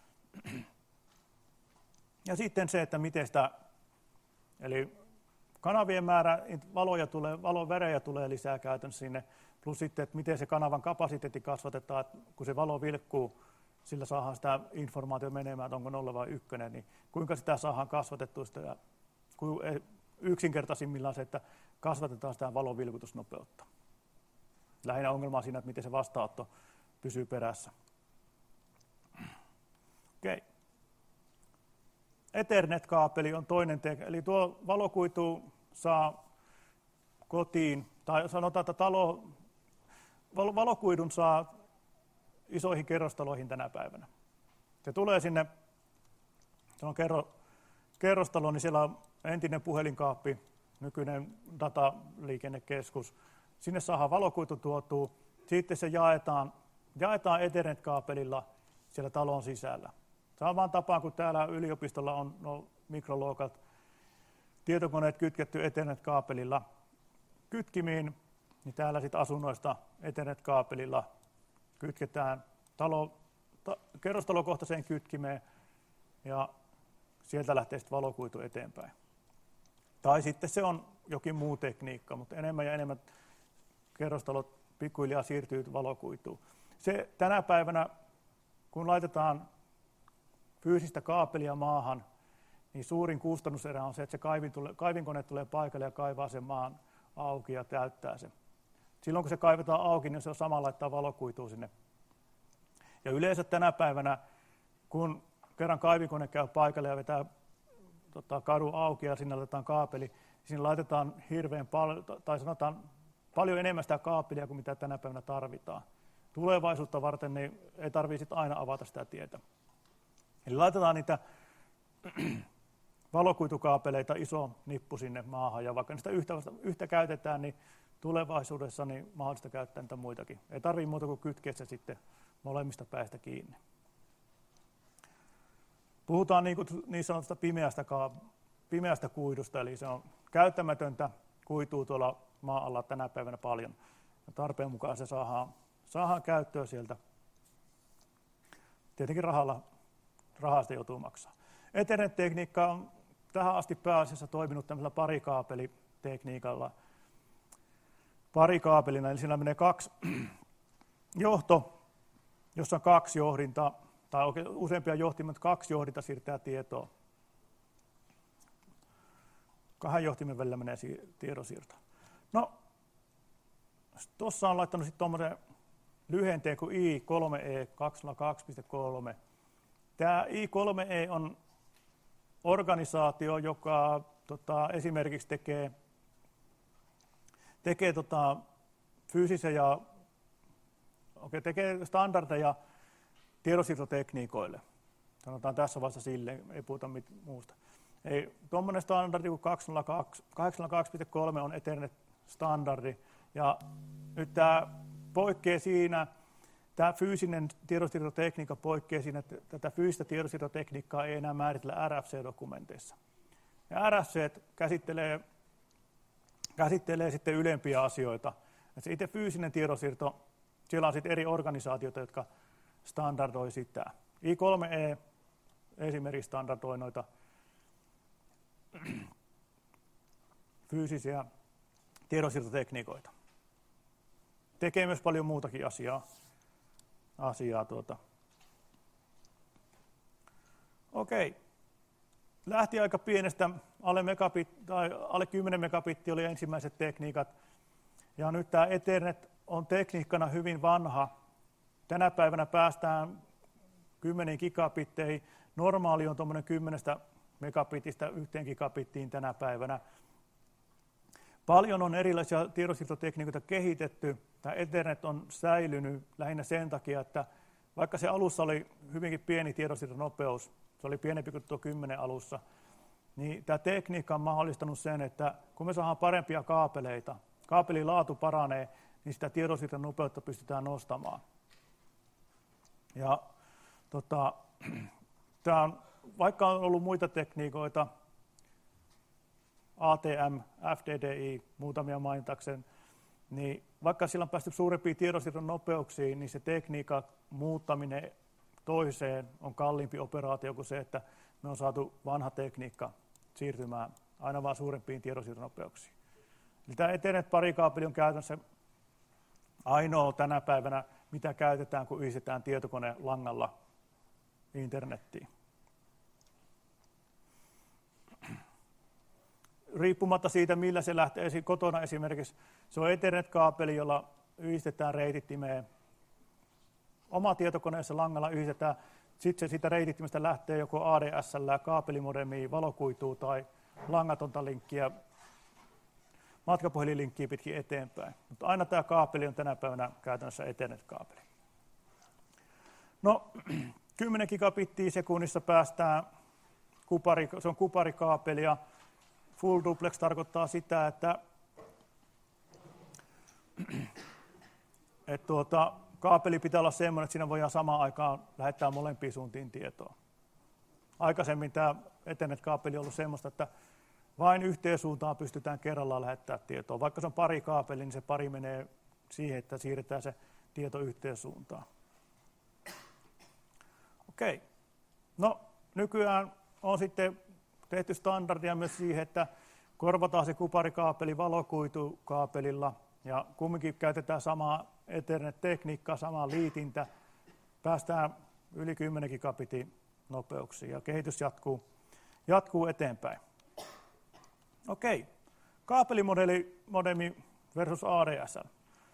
Ja sitten se, että miten sitä, eli kanavien määrä, valovärejä tulee lisää käytännössä sinne, plus sitten, että miten se kanavan kapasiteetti kasvatetaan, että kun se valo vilkkuu, sillä saadaan sitä informaatiota menemään, että onko 0 vai 1, niin kuinka sitä saadaan kasvatettua sitä, yksinkertaisimmillaan se, että kasvatetaan sitä valon vilkutusnopeutta. Lähinnä ongelma on siinä, että miten se vastaanotto pysyy perässä. Okei. Ethernet-kaapeli on toinen eli tuo valokuitu saa kotiin, tai sanotaan, että valokuidun saa isoihin kerrostaloihin tänä päivänä. Se tulee sinne, se on kerrostalo, niin siellä on entinen puhelinkaappi, nykyinen dataliikennekeskus. Sinne saadaan valokuitu tuotua, sitten se jaetaan Ethernet-kaapelilla siellä talon sisällä. Samaan tapaan kuin täällä yliopistolla on mikroluokat, tietokoneet kytketty Ethernet-kaapelilla kytkimiin, niin täällä sitten asunnoista Ethernet-kaapelilla kytketään kerrostalokohtaiseen kytkimeen ja sieltä lähtee sitten valokuitu eteenpäin. Tai sitten se on jokin muu tekniikka, mutta enemmän ja enemmän kerrostalot pikkuhiljaa siirtyy valokuituun. Se tänä päivänä, kun laitetaan fyysistä kaapelia maahan, niin suurin kustannuserä on se, että se kaivinkone tulee paikalle ja kaivaa sen maan auki ja täyttää sen. Silloin kun se kaivetaan auki, niin se on sama laittaa valokuitua sinne. Ja yleensä tänä päivänä, kun kerran kaivinkone käy paikalle ja vetää kadun auki ja sinne laitetaan kaapeli, niin sinne laitetaan hirveän paljon, tai sanotaan paljon enemmän sitä kaapelia kuin mitä tänä päivänä tarvitaan. Tulevaisuutta varten niin ei tarvitse aina avata sitä tietä. Eli laitetaan niitä valokuitukaapeleita iso nippu sinne maahan, ja vaikka niistä yhtä käytetään, niin tulevaisuudessa niin mahdollista käyttää niitä muitakin. Ei tarvitse muuta kuin kytkeä se sitten molemmista päistä kiinni. Puhutaan niin sanotusta pimeästä kuidusta, eli se on käyttämätöntä kuitua tuolla maan alla tänä päivänä paljon. Ja tarpeen mukaan se saadaan käyttöön sieltä. Tietenkin rahasta joutuu maksaa. Ethernet-tekniikka on tähän asti pääasiassa toiminut tämmöisellä parikaapelitekniikalla. Parikaapelina, eli siinä menee 2 johto, jossa on 2 johdinta, tai useampia johtimia, mutta 2 johdinta siirtää tietoa. 2 johtimen välillä menee tiedonsiirto. No, tuossa on laittanut sitten tuommoisen lyhenteen kuin I3E 202.3. Tämä I3E on organisaatio, joka esimerkiksi tekee fyysisiä ja tekee standardeja tiedonsiirtotekniikoille. Sanotaan tässä vaiheessa silleen, ei puhuta muusta. Tuommoinen standardi kuin 802.3 on Ethernet-standardi, ja nyt tämä poikkeaa siinä, tämä fyysinen tiedonsiirtotekniikka poikkeaa siinä, että tätä fyysistä tiedonsiirtotekniikkaa ei enää määritellä RFC-dokumenteissa. Ja RFC käsittelee sitten ylempiä asioita. Ja se itse fyysinen tiedonsiirto, siellä on sitten eri organisaatioita, jotka standardoi sitä. I3E esimerkiksi standardoi noita fyysisiä tiedonsiirtotekniikoita. Tekee myös paljon muutakin asiaa. Okei. Lähti aika pienestä, alle 10 megabittiä oli ensimmäiset tekniikat. Ja nyt tämä Ethernet on tekniikkana hyvin vanha. Tänä päivänä päästään 10 gigabitteihin. Normaali on tuommoinen 10 megabitistä 1 gigabittiin tänä päivänä. Paljon on erilaisia tiedonsiirtotekniikoita kehitetty. Tämä Ethernet on säilynyt lähinnä sen takia, että vaikka se alussa oli hyvinkin pieni tiedonsiirtonopeus, se oli pienempi kuin tuo 10 alussa, niin tämä tekniikka on mahdollistanut sen, että kun me saadaan parempia kaapeleita, kaapelin laatu paranee, niin sitä tiedonsiirton nopeutta pystytään nostamaan. Ja vaikka on ollut muita tekniikoita, ATM, FDDI, muutamia mainitakseen, niin vaikka sillä on päästy suurempiin tiedonsiirton nopeuksiin, niin se tekniikan muuttaminen toiseen on kalliimpi operaatio kuin se, että me on saatu vanha tekniikka siirtymään aina vaan suurempiin tiedonsiirton nopeuksiin. Eli tämä Ethernet-parikaapeli on käytännössä ainoa tänä päivänä, mitä käytetään, kun yhdistetään tietokone langalla internettiin. Riippumatta siitä, millä se lähtee kotona esimerkiksi, se on Ethernet-kaapeli, jolla yhdistetään reitittimeen. Oma tietokoneessa langalla yhdistetään, sitten se siitä reitittimestä lähtee joko ADSL, kaapelimodemiin, valokuituun tai langatonta linkkiä, matkapuhelinlinkkiä pitkin eteenpäin. Mutta aina tämä kaapeli on tänä päivänä käytännössä Ethernet-kaapeli. No, 10 gigabittiä sekunnissa päästään, se on kuparikaapeli, ja full duplex tarkoittaa sitä, että kaapeli pitää olla sellainen, että siinä voidaan samaan aikaan lähettää molempiin suuntiin tietoa. Aikaisemmin tämä Ethernet-kaapeli on ollut sellaista, että vain yhteen suuntaan pystytään kerrallaan lähettämään tietoa. Vaikka se on pari kaapeli, niin se pari menee siihen, että siirretään se tieto yhteen suuntaan. Okei. No, nykyään on sitten tehty standardia myös siihen, että korvataan se kuparikaapeli valokuitukaapelilla, ja kumminkin käytetään samaa Ethernet-tekniikkaa, samaa liitintä. Päästään yli 10 gigabitin nopeuksiin, ja kehitys jatkuu eteenpäin. Okei, kaapelimodemi versus ADSL.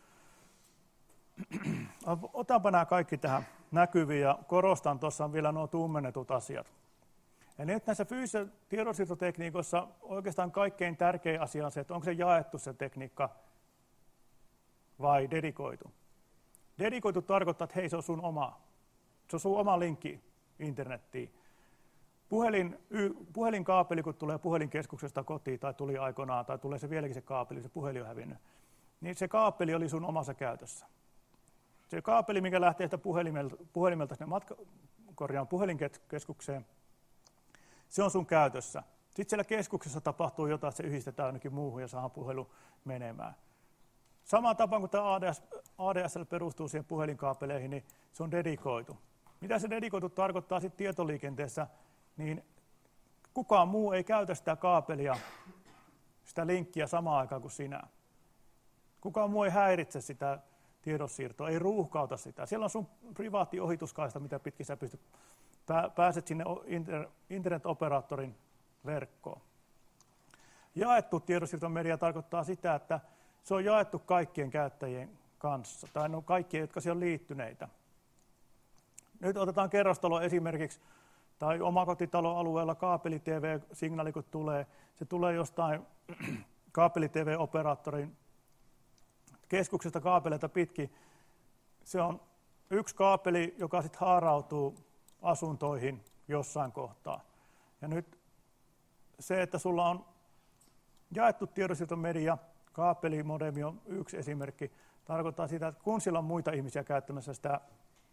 Otanpa nämä kaikki tähän näkyviin, ja korostan tuossa vielä nuo tummennetut asiat. Eli nyt näissä fyysisissä tiedonsiirtotekniikoissa oikeastaan kaikkein tärkein asia on se, että onko se jaettu se tekniikka vai dedikoitu. Dedikoitu tarkoittaa, että hei, se on sun oma. Se on sun oma linkki internettiin. Puhelinkaapeli, kun tulee puhelinkeskuksesta kotiin tai tuli aikoinaan, tai tulee se vieläkin se kaapeli, se puhelin on hävinnyt, niin se kaapeli oli sun omassa käytössä. Se kaapeli, mikä lähtee sitä puhelimelta sinne puhelinkeskukseen, se on sun käytössä. Sitten siellä keskuksessa tapahtuu jotain, että se yhdistetään jonnekin muuhun ja saadaan puhelu menemään. Samaan tapaan kuin tämä ADSL perustuu siihen puhelinkaapeleihin, niin se on dedikoitu. Mitä se dedikoitu tarkoittaa sitten tietoliikenteessä, niin kukaan muu ei käytä sitä kaapelia, sitä linkkiä samaan aikaan kuin sinä. Kukaan muu ei häiritse sitä tiedonsiirtoa, ei ruuhkauta sitä. Siellä on sun privaatti ohituskaista, mitä pitkin sä pääset sinne internet-operaattorin verkkoon. Jaettu tiedonsiirtomedia tarkoittaa sitä, että se on jaettu kaikkien käyttäjien kanssa, tai no kaikkien, jotka siellä on liittyneitä. Nyt otetaan kerrostalo esimerkiksi, tai omakotitaloalueella kaapeli-TV-signaali, kun tulee, se tulee jostain kaapeli-TV-operaattorin keskuksesta kaapeleita pitkin. Se on yksi kaapeli, joka sitten haarautuu asuntoihin, jossain kohtaa. Ja nyt se, että sulla on jaettu tiedonsiirtomedia, kaapelimodemi on yksi esimerkki, tarkoittaa sitä, että kun siellä on muita ihmisiä käyttämässä sitä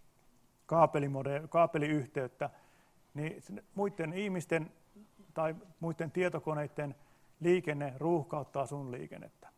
kaapeliyhteyttä, niin muiden ihmisten tai muiden tietokoneiden liikenne ruuhkauttaa sun liikennettä.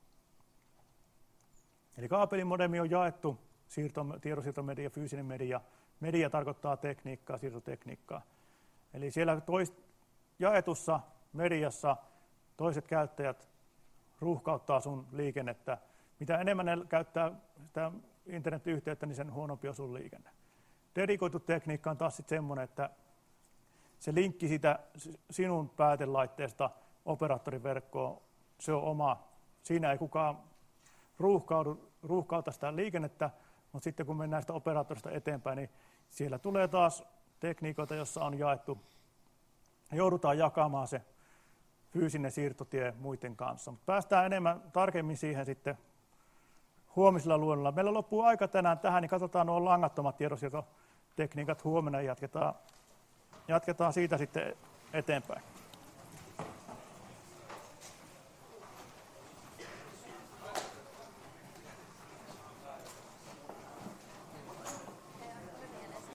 Eli kaapelimodemi on jaettu tiedonsiirtomedia, fyysinen media. Media tarkoittaa tekniikkaa, siirtotekniikkaa. Eli siellä jaetussa mediassa toiset käyttäjät ruuhkauttaa sun liikennettä. Mitä enemmän ne käyttää sitä internetyhteyttä, niin sen huonompi on sun liikenne. Dedikoitu tekniikka on taas sitten semmoinen, että se linkki sitä sinun päätelaitteesta operaattorin verkkoon, se on oma. Siinä ei kukaan ruuhkauta sitä liikennettä, mutta sitten kun mennään sitä operaattorista eteenpäin, niin siellä tulee taas tekniikoita, jossa on jaettu. Joudutaan jakamaan se fyysinen siirtotie muiden kanssa. Mutta päästään tarkemmin siihen sitten huomisella luennolla. Meillä loppuu aika tänään tähän, niin katsotaan nuo langattomat tiedonsiirtotekniikat huomenna ja jatketaan siitä sitten eteenpäin.